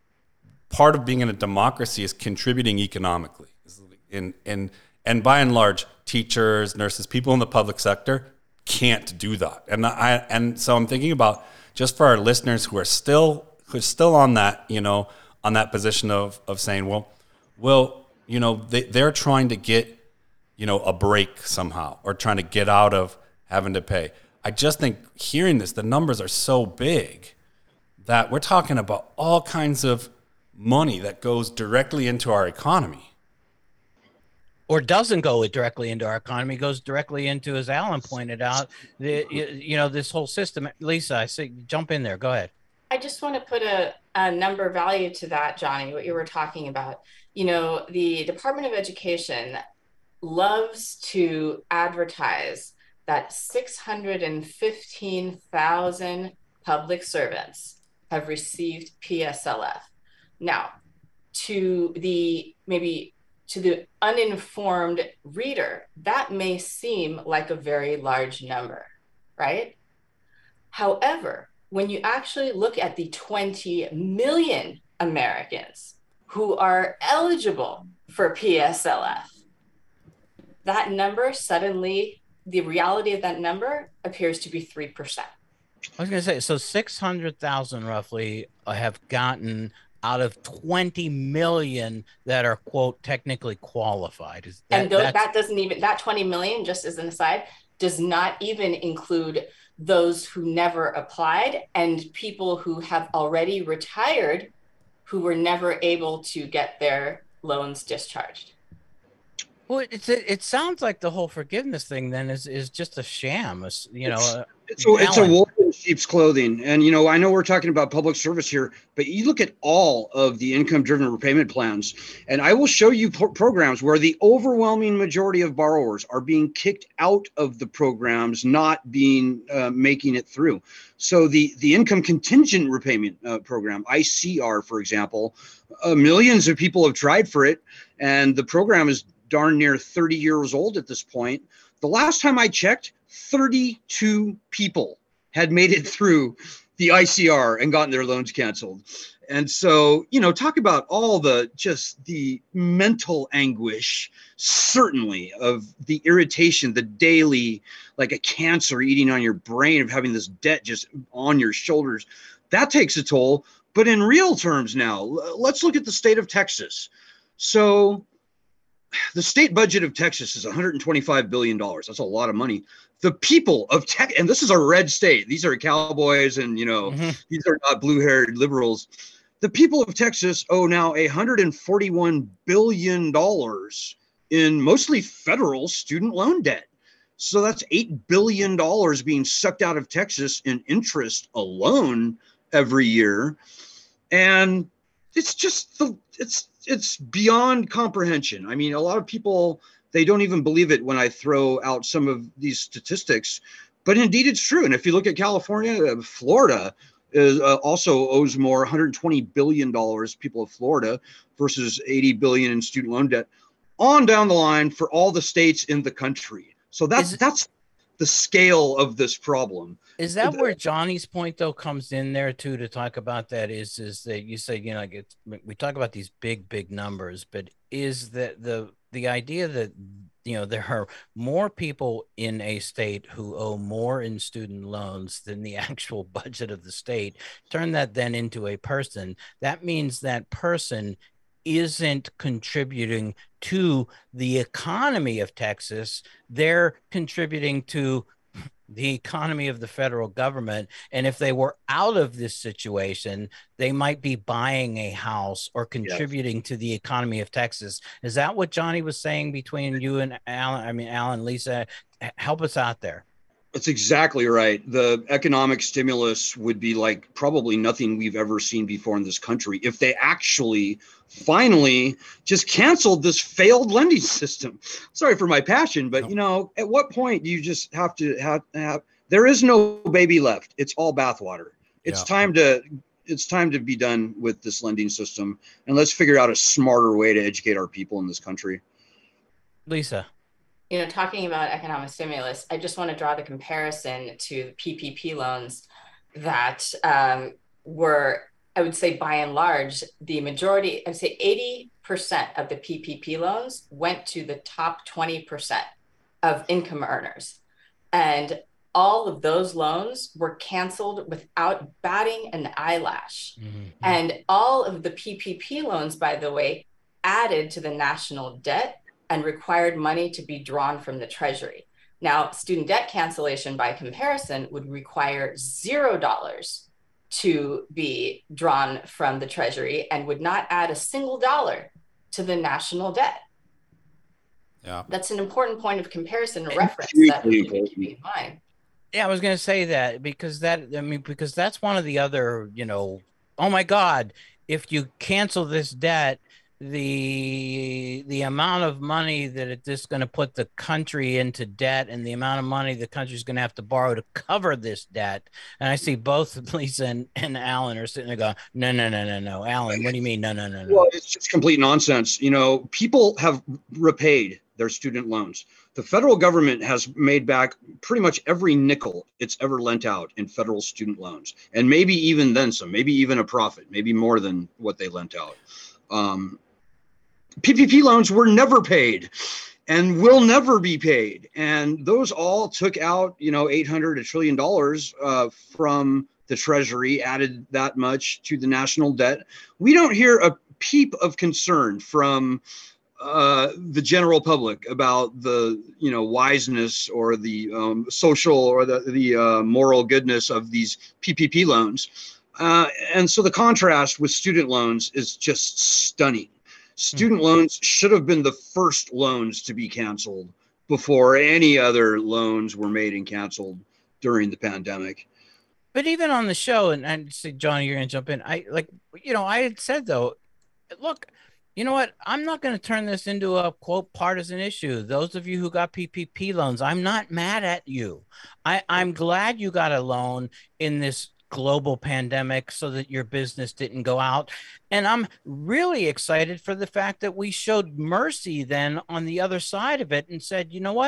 part of being in a democracy is contributing economically. And, and, and by and large, teachers, nurses, people in the public sector can't do that. And I and so I'm thinking about, just for our listeners who are still who are still on that, you know, on that position of of saying, well, well, you know, they, they're trying to get, you know, a break somehow, or trying to get out of having to pay. I just think hearing this, the numbers are so big that we're talking about all kinds of money that goes directly into our economy. Or doesn't go directly into our economy, goes directly into, as Alan pointed out, the you know, this whole system. Lisa, I say jump in there. Go ahead. I just want to put a, a number value to that, Johnny, what you were talking about. You know, the Department of Education loves to advertise that six hundred fifteen thousand public servants have received P S L F. Now, to the maybe to the uninformed reader, that may seem like a very large number, right? However, when you actually look at the twenty million Americans who are eligible for P S L F, that number suddenly, the reality of that number appears to be three percent. I was going to say, so six hundred thousand roughly have gotten out of twenty million that are, quote, technically qualified. Is that, and th- that doesn't even, that twenty million, just as an aside, does not even include those who never applied and people who have already retired who were never able to get their loans discharged. Well, it's, it, it sounds like the whole forgiveness thing then is, is just a sham, you know. It's, uh, it's, a, it's a wolf in sheep's clothing. And, you know, I know we're talking about public service here, but you look at all of the income-driven repayment plans, and I will show you pro- programs where the overwhelming majority of borrowers are being kicked out of the programs, not being uh, making it through. So the, the income contingent repayment uh, program, I C R, for example, uh, millions of people have tried for it, and the program is darn near thirty years old at this point. The last time I checked, thirty-two people had made it through the I C R and gotten their loans canceled. And so, you know, talk about all the just the mental anguish, certainly, of the irritation, the daily, like a cancer eating on your brain of having this debt just on your shoulders. That takes a toll. But in real terms now, let's look at the state of Texas. So the state budget of Texas is one hundred twenty-five billion dollars. That's a lot of money. The people of Texas, and this is a red state. These are cowboys and, you know, mm-hmm. these are not blue-haired liberals. The people of Texas owe now one hundred forty-one billion dollars in mostly federal student loan debt. So that's eight billion dollars being sucked out of Texas in interest alone every year. And it's just, the it's it's beyond comprehension. I mean, a lot of people, they don't even believe it when I throw out some of these statistics, but indeed it's true. And if you look at California, Florida is uh, also owes more, one hundred twenty billion dollars, people of Florida, versus eighty billion dollars in student loan debt, on down the line for all the states in the country. So that's it, that's the scale of this problem. Is that where Johnny's point though comes in there too, to talk about that? Is is that you say, you know, like it's, we talk about these big big numbers, but is that the the idea that, you know, there are more people in a state who owe more in student loans than the actual budget of the state? Turn that then into a person. That means that person isn't contributing to the economy of Texas. They're contributing to the economy of the federal government. And if they were out of this situation, they might be buying a house or contributing yes. to the economy of Texas. Is that what Johnny was saying between you and Alan? I mean, Alan, Lisa, help us out there. That's exactly right. The economic stimulus would be like probably nothing we've ever seen before in this country if they actually finally just canceled this failed lending system. Sorry for my passion, but, you know, at what point do you just have to have, have there is no baby left. It's all bathwater. It's yeah. time to it's time to be done with this lending system, and let's figure out a smarter way to educate our people in this country. Lisa. You know, talking about economic stimulus, I just want to draw the comparison to P P P loans that um, were, I would say, by and large, the majority, I'd say eighty percent of the P P P loans went to the top twenty percent of income earners. And all of those loans were canceled without batting an eyelash. Mm-hmm. And all of the P P P loans, by the way, added to the national debt and required money to be drawn from the Treasury. Now, student debt cancellation, by comparison, would require zero dollars to be drawn from the Treasury and would not add a single dollar to the national debt. Yeah, that's an important point of comparison and reference that we need to keep in mind. Yeah, I was going to say that because that, I mean, because that's one of the other, you know, oh my God, if you cancel this debt, the the amount of money that it's just going to put the country into debt and the amount of money the country's going to have to borrow to cover this debt. And I see both Lisa and, and Alan are sitting there going, no, no, no, no, no. Alan, what do you mean? No, no, no, no. Well, it's just complete nonsense. You know, people have repaid their student loans. The federal government has made back pretty much every nickel it's ever lent out in federal student loans. And maybe even then some, maybe even a profit, maybe more than what they lent out. Um, P P P loans were never paid and will never be paid. And those all took out, you know, eight hundred, a trillion dollars uh, from the Treasury, added that much to the national debt. We don't hear a peep of concern from uh, the general public about the, you know, wiseness or the um, social or the, the uh, moral goodness of these P P P loans. Uh, and so the contrast with student loans is just stunning. Student loans should have been the first loans to be canceled before any other loans were made and canceled during the pandemic. But even on the show, and I say, Johnny, you're going to jump in. I like, you know, I had said, though, look, you know what? I'm not going to turn this into a, quote, partisan issue. Those of you who got P P P loans, I'm not mad at you. I, I'm glad you got a loan in this global pandemic so that your business didn't go out. And I'm really excited for the fact that we showed mercy then on the other side of it and said, you know what?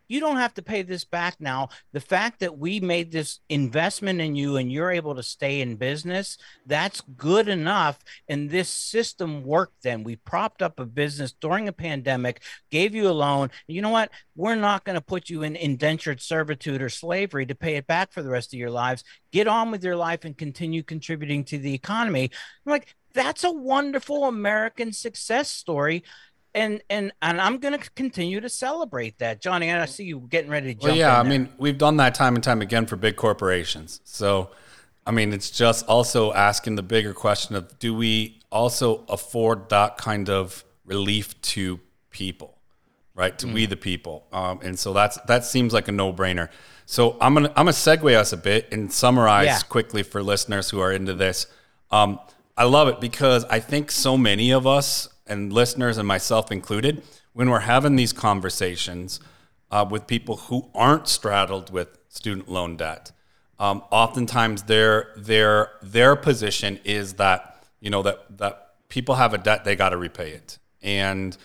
You don't have to pay this back now. The fact that we made this investment in you and you're able to stay in business, that's good enough. And this system worked then. We propped up a business during a pandemic, gave you a loan. You know what? We're not going to put you in indentured servitude or slavery to pay it back for the rest of your lives. Get on with your life and continue contributing to the economy. I'm like, that's a wonderful American success story. And and and I'm going to continue to celebrate that. Johnny, I see you getting ready to jump well, yeah, in I there. mean, we've done that time and time again for big corporations. So, I mean, it's just also asking the bigger question of, do we also afford that kind of relief to people, right? To mm. we the people. Um, and so that's that seems like a no-brainer. So I'm going to I'm going to segue us a bit and summarize yeah. quickly for listeners who are into this. Um, I love it because I think so many of us, and listeners and myself included, when we're having these conversations uh, with people who aren't straddled with student loan debt, um, oftentimes their their their position is that, you know, that that people have a debt, they got to repay it, and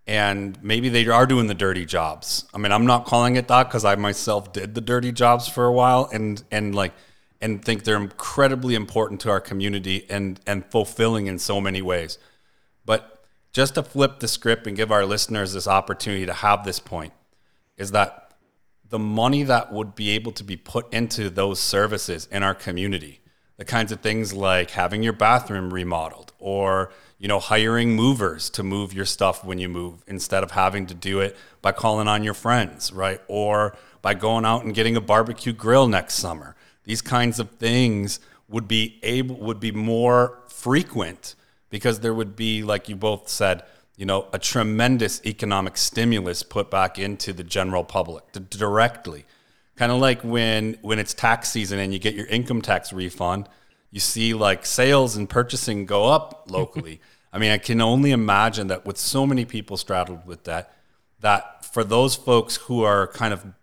and maybe they are doing the dirty jobs. I mean, I'm not calling it that because I myself did the dirty jobs for a while, and and like and think they're incredibly important to our community and and fulfilling in so many ways, but just to flip the script and give our listeners this opportunity to have this point, is that the money that would be able to be put into those services in our community, the kinds of things like having your bathroom remodeled, or, you know, hiring movers to move your stuff when you move instead of having to do it by calling on your friends, right? Or by going out and getting a barbecue grill next summer. These kinds of things would be able would be more frequent, because there would be, like you both said, you know, a tremendous economic stimulus put back into the general public directly. Kind of like when when it's tax season and you get your income tax refund, you see like sales and purchasing go up locally. I mean, I can only imagine that with so many people straddled with that, that for those folks who are kind of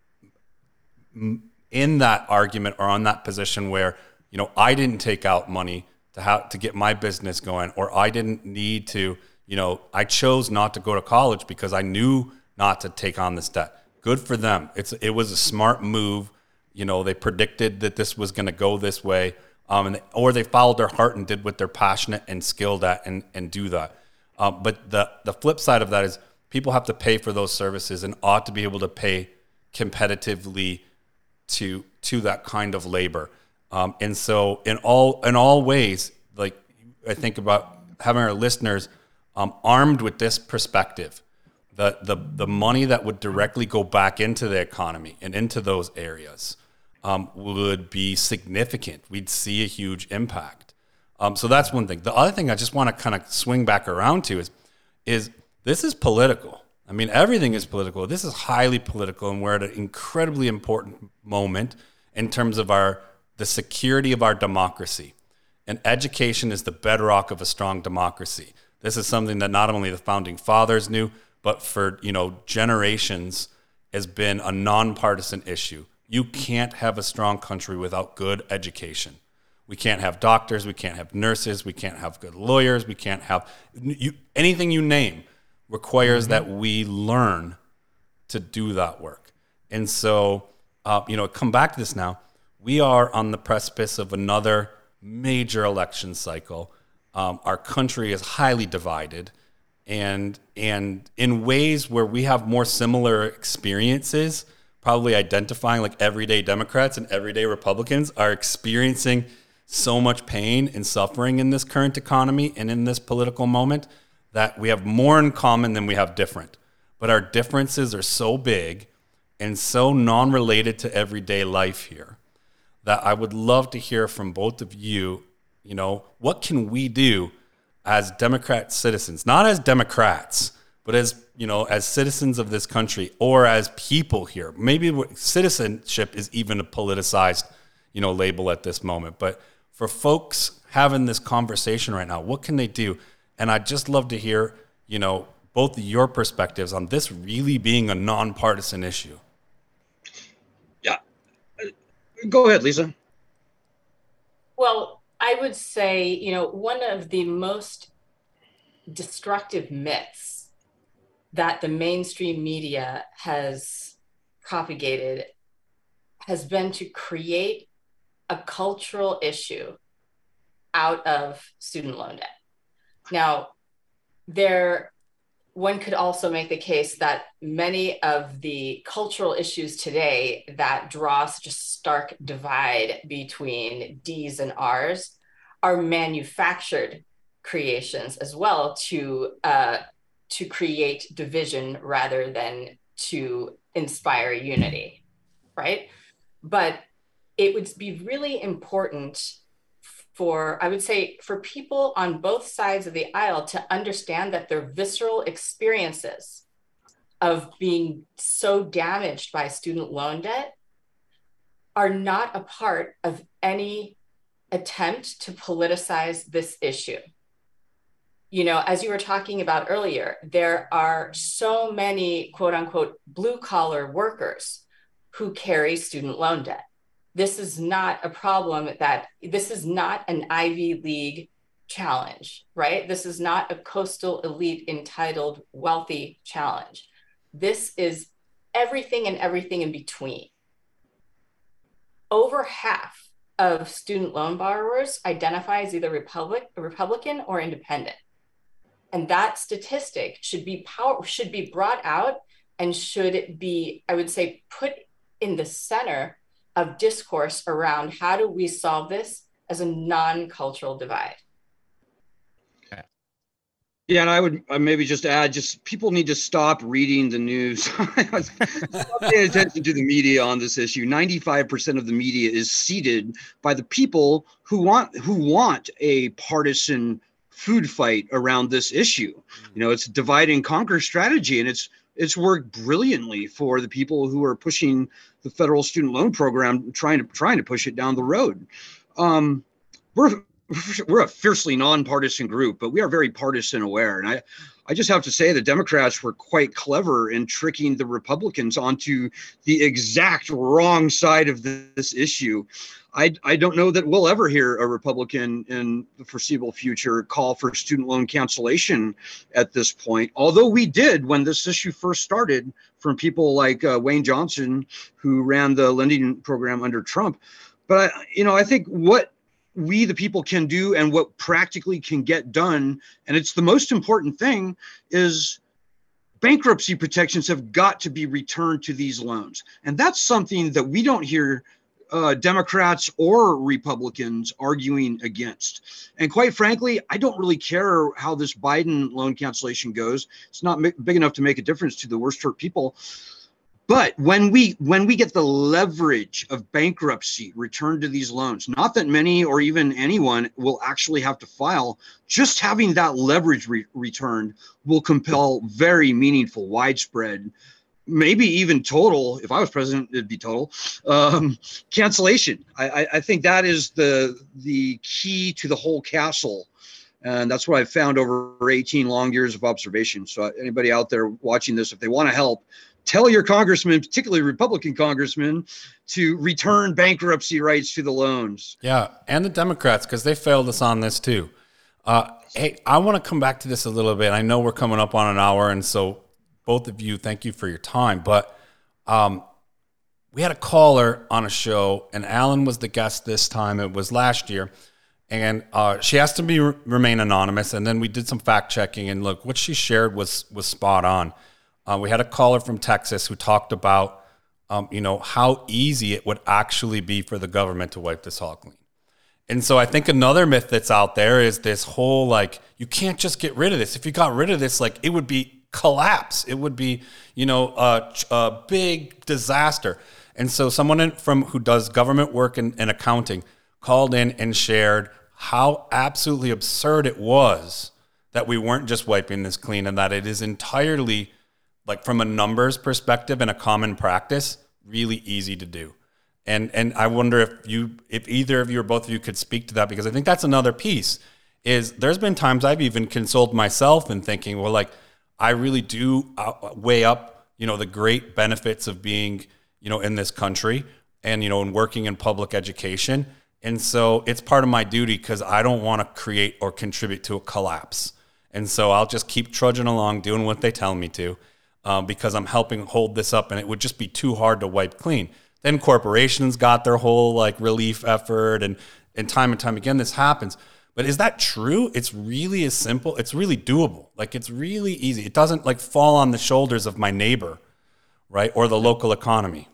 in that argument or on that position where, you know, I didn't take out money to have to get my business going, or I didn't need to, you know, I chose not to go to college because I knew not to take on this debt. Good for them. It's it was a smart move. You know, they predicted that this was going to go this way, um, and they, or they followed their heart and did what they're passionate and skilled at, and and do that. Um, but the the flip side of that is people have to pay for those services and ought to be able to pay competitively to to that kind of labor. Um, and so in all in all ways, like I think about having our listeners um, armed with this perspective, the, the the money that would directly go back into the economy and into those areas um, would be significant. We'd see a huge impact. Um, so that's one thing. The other thing I just want to kind of swing back around to is, is this is political. I mean, everything is political. This is highly political, and we're at an incredibly important moment in terms of our the security of our democracy. And education is the bedrock of a strong democracy. This is something that not only the founding fathers knew, but for, you know, generations has been a nonpartisan issue. You can't have a strong country without good education. We can't have doctors, we can't have nurses, we can't have good lawyers, we can't have you, anything you name requires mm-hmm. that we learn to do that work. And so, uh, you know, come back to this now. We are on the precipice of another major election cycle. Um, our country is highly divided, and and in ways where we have more similar experiences, probably identifying like everyday Democrats and everyday Republicans are experiencing so much pain and suffering in this current economy and in this political moment that we have more in common than we have different. But our differences are so big and so non-related to everyday life here that I would love to hear from both of you, you know, what can we do as Democrat citizens, not as Democrats, but as, you know, as citizens of this country or as people here. Maybe citizenship is even a politicized, you know, label at this moment. But for folks having this conversation right now, what can they do? And I'd just love to hear, you know, both of your perspectives on this really being a nonpartisan issue. Go ahead, Lisa. Well, I would say, you know, one of the most destructive myths that the mainstream media has propagated has been to create a cultural issue out of student loan debt. Now, there, one could also make the case that many of the cultural issues today that draw such a stark divide between D's and R's are manufactured creations as well to uh, to create division rather than to inspire unity, right? But it would be really important for, I would say, for people on both sides of the aisle to understand that their visceral experiences of being so damaged by student loan debt are not a part of any attempt to politicize this issue. You know, as you were talking about earlier, there are so many quote unquote blue collar workers who carry student loan debt. This is not a problem that, this is not an Ivy League challenge, right? This is not a coastal elite entitled wealthy challenge. This is everything and everything in between. Over half of student loan borrowers identify as either Republic, Republican or independent. And that statistic should be power, should be brought out and should be, I would say, put in the center of discourse around how do we solve this as a non-cultural divide. Yeah, and I would uh, maybe just add, just people need to stop reading the news. Stop paying attention to the media on this issue. ninety-five percent of the media is seeded by the people who want who want a partisan food fight around this issue. You know, it's a divide and conquer strategy, and it's it's worked brilliantly for the people who are pushing the federal student loan program, trying to trying to push it down the road. Um, we're we're a fiercely nonpartisan group, but we are very partisan aware. And I, I just have to say the Democrats were quite clever in tricking the Republicans onto the exact wrong side of this issue. I, I don't know that we'll ever hear a Republican in the foreseeable future call for student loan cancellation at this point. Although we did when this issue first started from people like uh, Wayne Johnson, who ran the lending program under Trump. But, I, you know, I think what we, the people, can do and what practically can get done, and it's the most important thing, is bankruptcy protections have got to be returned to these loans. And that's something that we don't hear uh, Democrats or Republicans arguing against. And quite frankly, I don't really care how this Biden loan cancellation goes. It's not big enough to make a difference to the worst hurt people. But when we when we get the leverage of bankruptcy returned to these loans, not that many or even anyone will actually have to file, just having that leverage re- returned will compel very meaningful, widespread, maybe even total, if I was president, it'd be total, um, cancellation. I, I, I think that is the the key to the whole castle. And that's what I've found over eighteen long years of observation. So anybody out there watching this, if they want to help, tell your congressman, particularly Republican congressmen, to return bankruptcy rights to the loans. Yeah, and the Democrats, because they failed us on this too. Uh, hey, I want to come back to this a little bit. I know we're coming up on an hour, and so both of you, thank you for your time. But um, we had a caller on a show, and Alan was the guest this time. It was last year. And uh, she asked to be remain anonymous, and then we did some fact checking, and look, what she shared was was spot on. Uh, we had a caller from Texas who talked about, um, you know, how easy it would actually be for the government to wipe this all clean. And so I think another myth that's out there is this whole, like, you can't just get rid of this. If you got rid of this, like, it would be collapse. It would be, you know, a, a big disaster. And so someone in, from who does government work and, and accounting called in and shared how absolutely absurd it was that we weren't just wiping this clean, and that it is entirely, like, from a numbers perspective and a common practice, really easy to do. And and I wonder if you, if either of you or both of you could speak to that, because I think that's another piece, is there's been times I've even consoled myself in thinking, well, like, I really do weigh up, you know, the great benefits of being, you know, in this country and, you know, and working in public education. And so it's part of my duty because I don't want to create or contribute to a collapse. And so I'll just keep trudging along, doing what they tell me to. um, because I'm helping hold this up, and it would just be too hard to wipe clean. Then corporations got their whole like relief effort, and and time and time again this happens. But is that true? It's really as simple. It's really doable. Like, it's really easy. It doesn't like fall on the shoulders of my neighbor, right, or the local economy.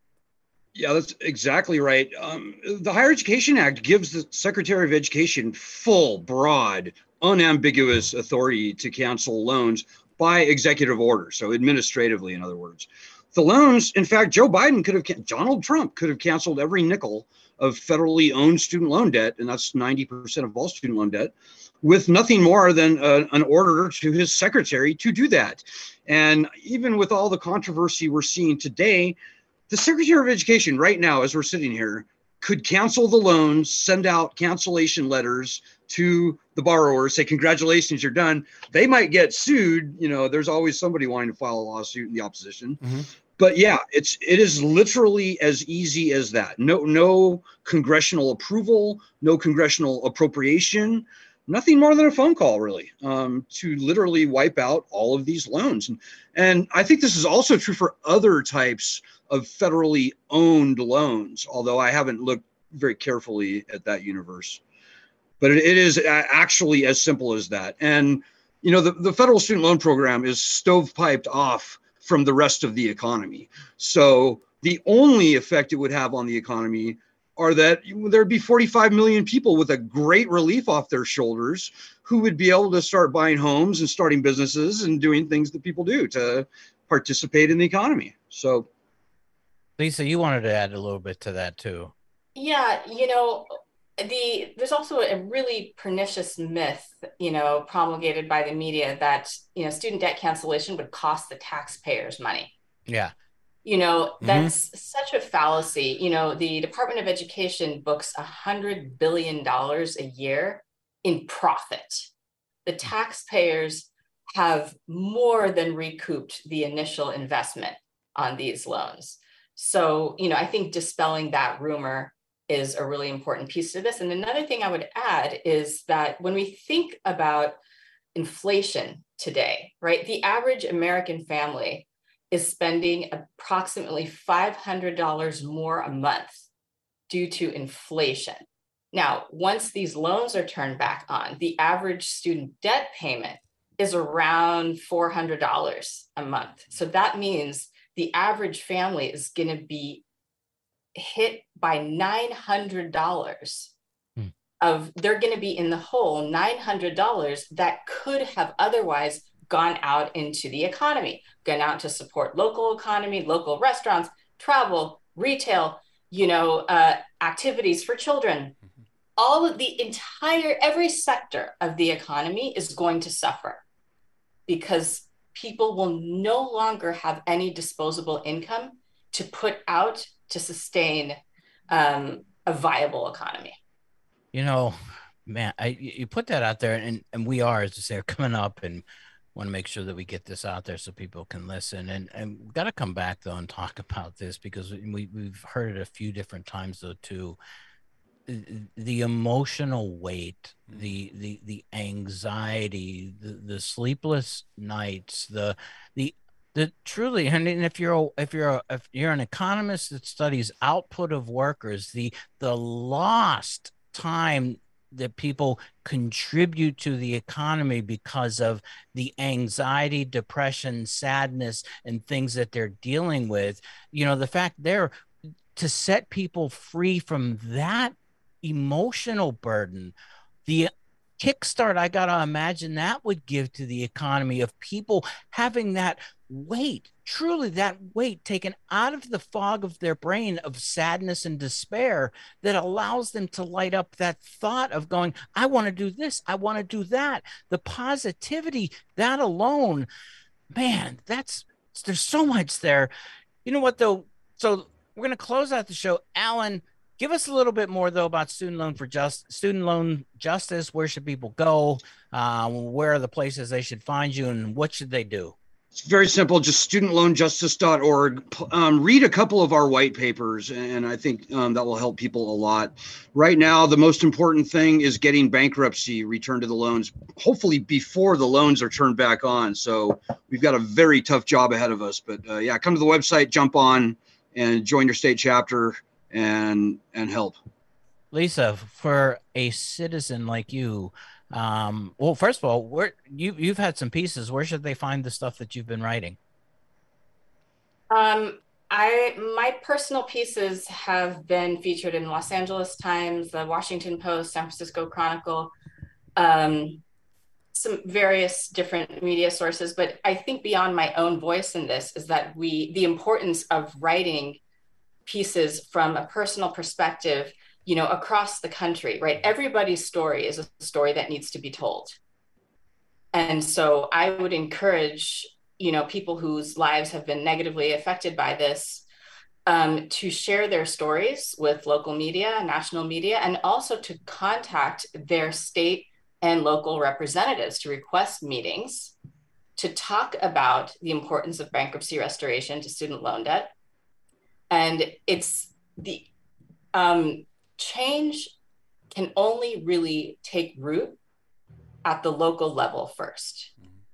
Yeah, that's exactly right. Um, the Higher Education Act gives the Secretary of Education full, broad, unambiguous authority to cancel loans by executive order. So administratively, in other words, the loans, in fact, Joe Biden could have, Donald Trump could have canceled every nickel of federally owned student loan debt, and that's ninety percent of all student loan debt, with nothing more than a, an order to his secretary to do that. And even with all the controversy we're seeing today, the Secretary of Education right now, as we're sitting here, could cancel the loans, send out cancellation letters to the borrowers, say, congratulations, you're done. They might get sued. You know, there's always somebody wanting to file a lawsuit in the opposition. Mm-hmm. But yeah, it's it is literally as easy as that. No, no congressional approval, no congressional appropriation, nothing more than a phone call, really, um, to literally wipe out all of these loans. And, and I think this is also true for other types of federally owned loans, although I haven't looked very carefully at that universe. But it, it is actually as simple as that. And, you know, the, the federal student loan program is stovepiped off from the rest of the economy. So the only effect it would have on the economy are that there'd be forty-five million people with a great relief off their shoulders who would be able to start buying homes and starting businesses and doing things that people do to participate in the economy. So, Lisa, you wanted to add a little bit to that too. Yeah, you know, the there's also a really pernicious myth, you know, promulgated by the media that, you know, student debt cancellation would cost the taxpayers money. Yeah. You know, that's mm-hmm. such a fallacy. You know, the Department of Education books one hundred billion dollars a year in profit. The taxpayers have more than recouped the initial investment on these loans. So, you know, I think dispelling that rumor is a really important piece to this. And another thing I would add is that when we think about inflation today, right, the average American family is spending approximately five hundred dollars more a month due to inflation. Now, once these loans are turned back on, the average student debt payment is around four hundred dollars a month. So that means the average family is going to be hit by nine hundred dollars hmm. of, they're going to be in the hole nine hundred dollars that could have otherwise gone out into the economy, gone out to support local economy, local restaurants, travel, retail, you know, uh, activities for children. Mm-hmm. All of the entire, every sector of the economy is going to suffer because people will no longer have any disposable income to put out to sustain um, a viable economy. You know, man, I, you put that out there, and, and we are, as I say, coming up and want to make sure that we get this out there so people can listen. And, and we've got to come back, though, and talk about this because we, we've heard it a few different times, though, too. The emotional weight, the the the anxiety, the, the sleepless nights, the the the truly, and if you're a, if you're a, if you're an economist that studies output of workers, the the lost time that people contribute to the economy because of the anxiety, depression, sadness, and things that they're dealing with, you know, the fact there to set people free from that emotional burden, the kickstart I gotta imagine that would give to the economy of people having that weight, truly that weight taken out of the fog of their brain of sadness and despair that allows them to light up that thought of going, I want to do this, I want to do that. The positivity, that alone, man, that's, there's so much there. You know what though? So we're going to close out the show. Alan, give us a little bit more, though, about student loan for just student loan justice. Where should people go? Uh, where are the places they should find you, and what should they do? It's very simple, just student loan justice dot org. Um, read a couple of our white papers, and I think um, that will help people a lot. Right now, the most important thing is getting bankruptcy returned to the loans, hopefully before the loans are turned back on. So we've got a very tough job ahead of us. But uh, yeah, come to the website, jump on, and join your state chapter and and help. Lisa, for a citizen like you, Um, well, first of all, where you you've had some pieces. Where should they find the stuff that you've been writing? Um, I my personal pieces have been featured in Los Angeles Times, the Washington Post, San Francisco Chronicle, um, some various different media sources. But I think beyond my own voice in this is that we the importance of writing pieces from a personal perspective, you know, across the country, right? Everybody's story is a story that needs to be told. And so I would encourage, you know, people whose lives have been negatively affected by this um, to share their stories with local media, national media, and also to contact their state and local representatives to request meetings to talk about the importance of bankruptcy restoration to student loan debt. And it's the, um, change can only really take root at the local level first.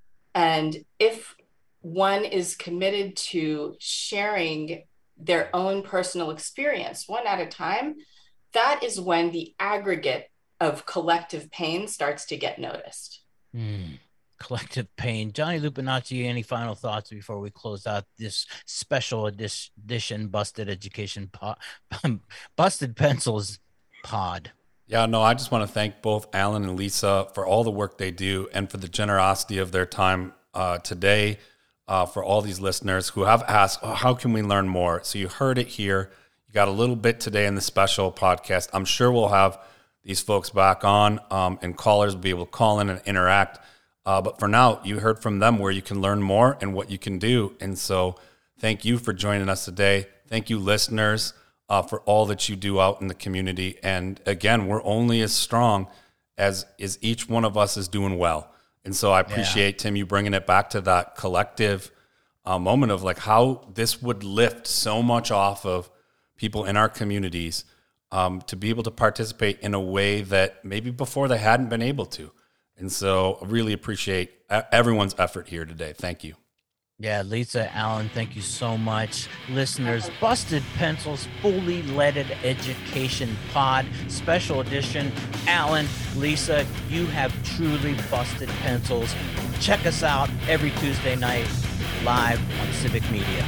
And if one is committed to sharing their own personal experience one at a time, that is when the aggregate of collective pain starts to get noticed. Mm, collective pain. Johnny Lupinacci, any final thoughts before we close out this special edition Busted Education pod, Busted Pencils pod? Yeah, no, I just want to thank both Alan and Lisa for all the work they do and for the generosity of their time uh, today, uh, for all these listeners who have asked, oh, how can we learn more? So you heard it here. You got a little bit today in the special podcast. I'm sure we'll have these folks back on um, and callers will be able to call in and interact. Uh, but for now, you heard from them where you can learn more and what you can do. And so thank you for joining us today. Thank you, listeners, uh, for all that you do out in the community. And again, we're only as strong as, as each one of us is doing well. And so I appreciate, yeah. Tim, you bringing it back to that collective uh, moment of like how this would lift so much off of people in our communities um, to be able to participate in a way that maybe before they hadn't been able to. And so I really appreciate everyone's effort here today. Thank you. Yeah, Lisa, Alan, thank you so much. Listeners, Busted Pencils, Fully Leaded Education Pod, Special Edition. Alan, Lisa, you have truly busted pencils. Check us out every Tuesday night live on Civic Media.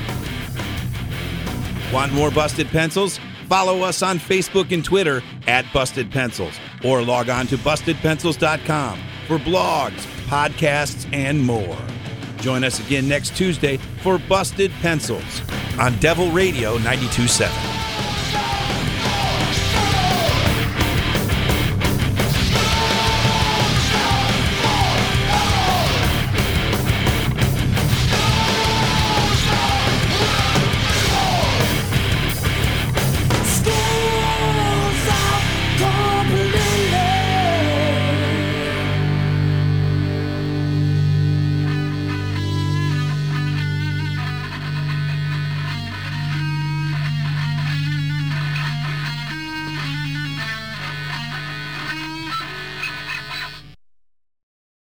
Want more Busted Pencils? Follow us on Facebook and Twitter at Busted Pencils, or log on to busted pencils dot com for blogs, podcasts, and more. Join us again next Tuesday for Busted Pencils on Devil Radio ninety-two point seven.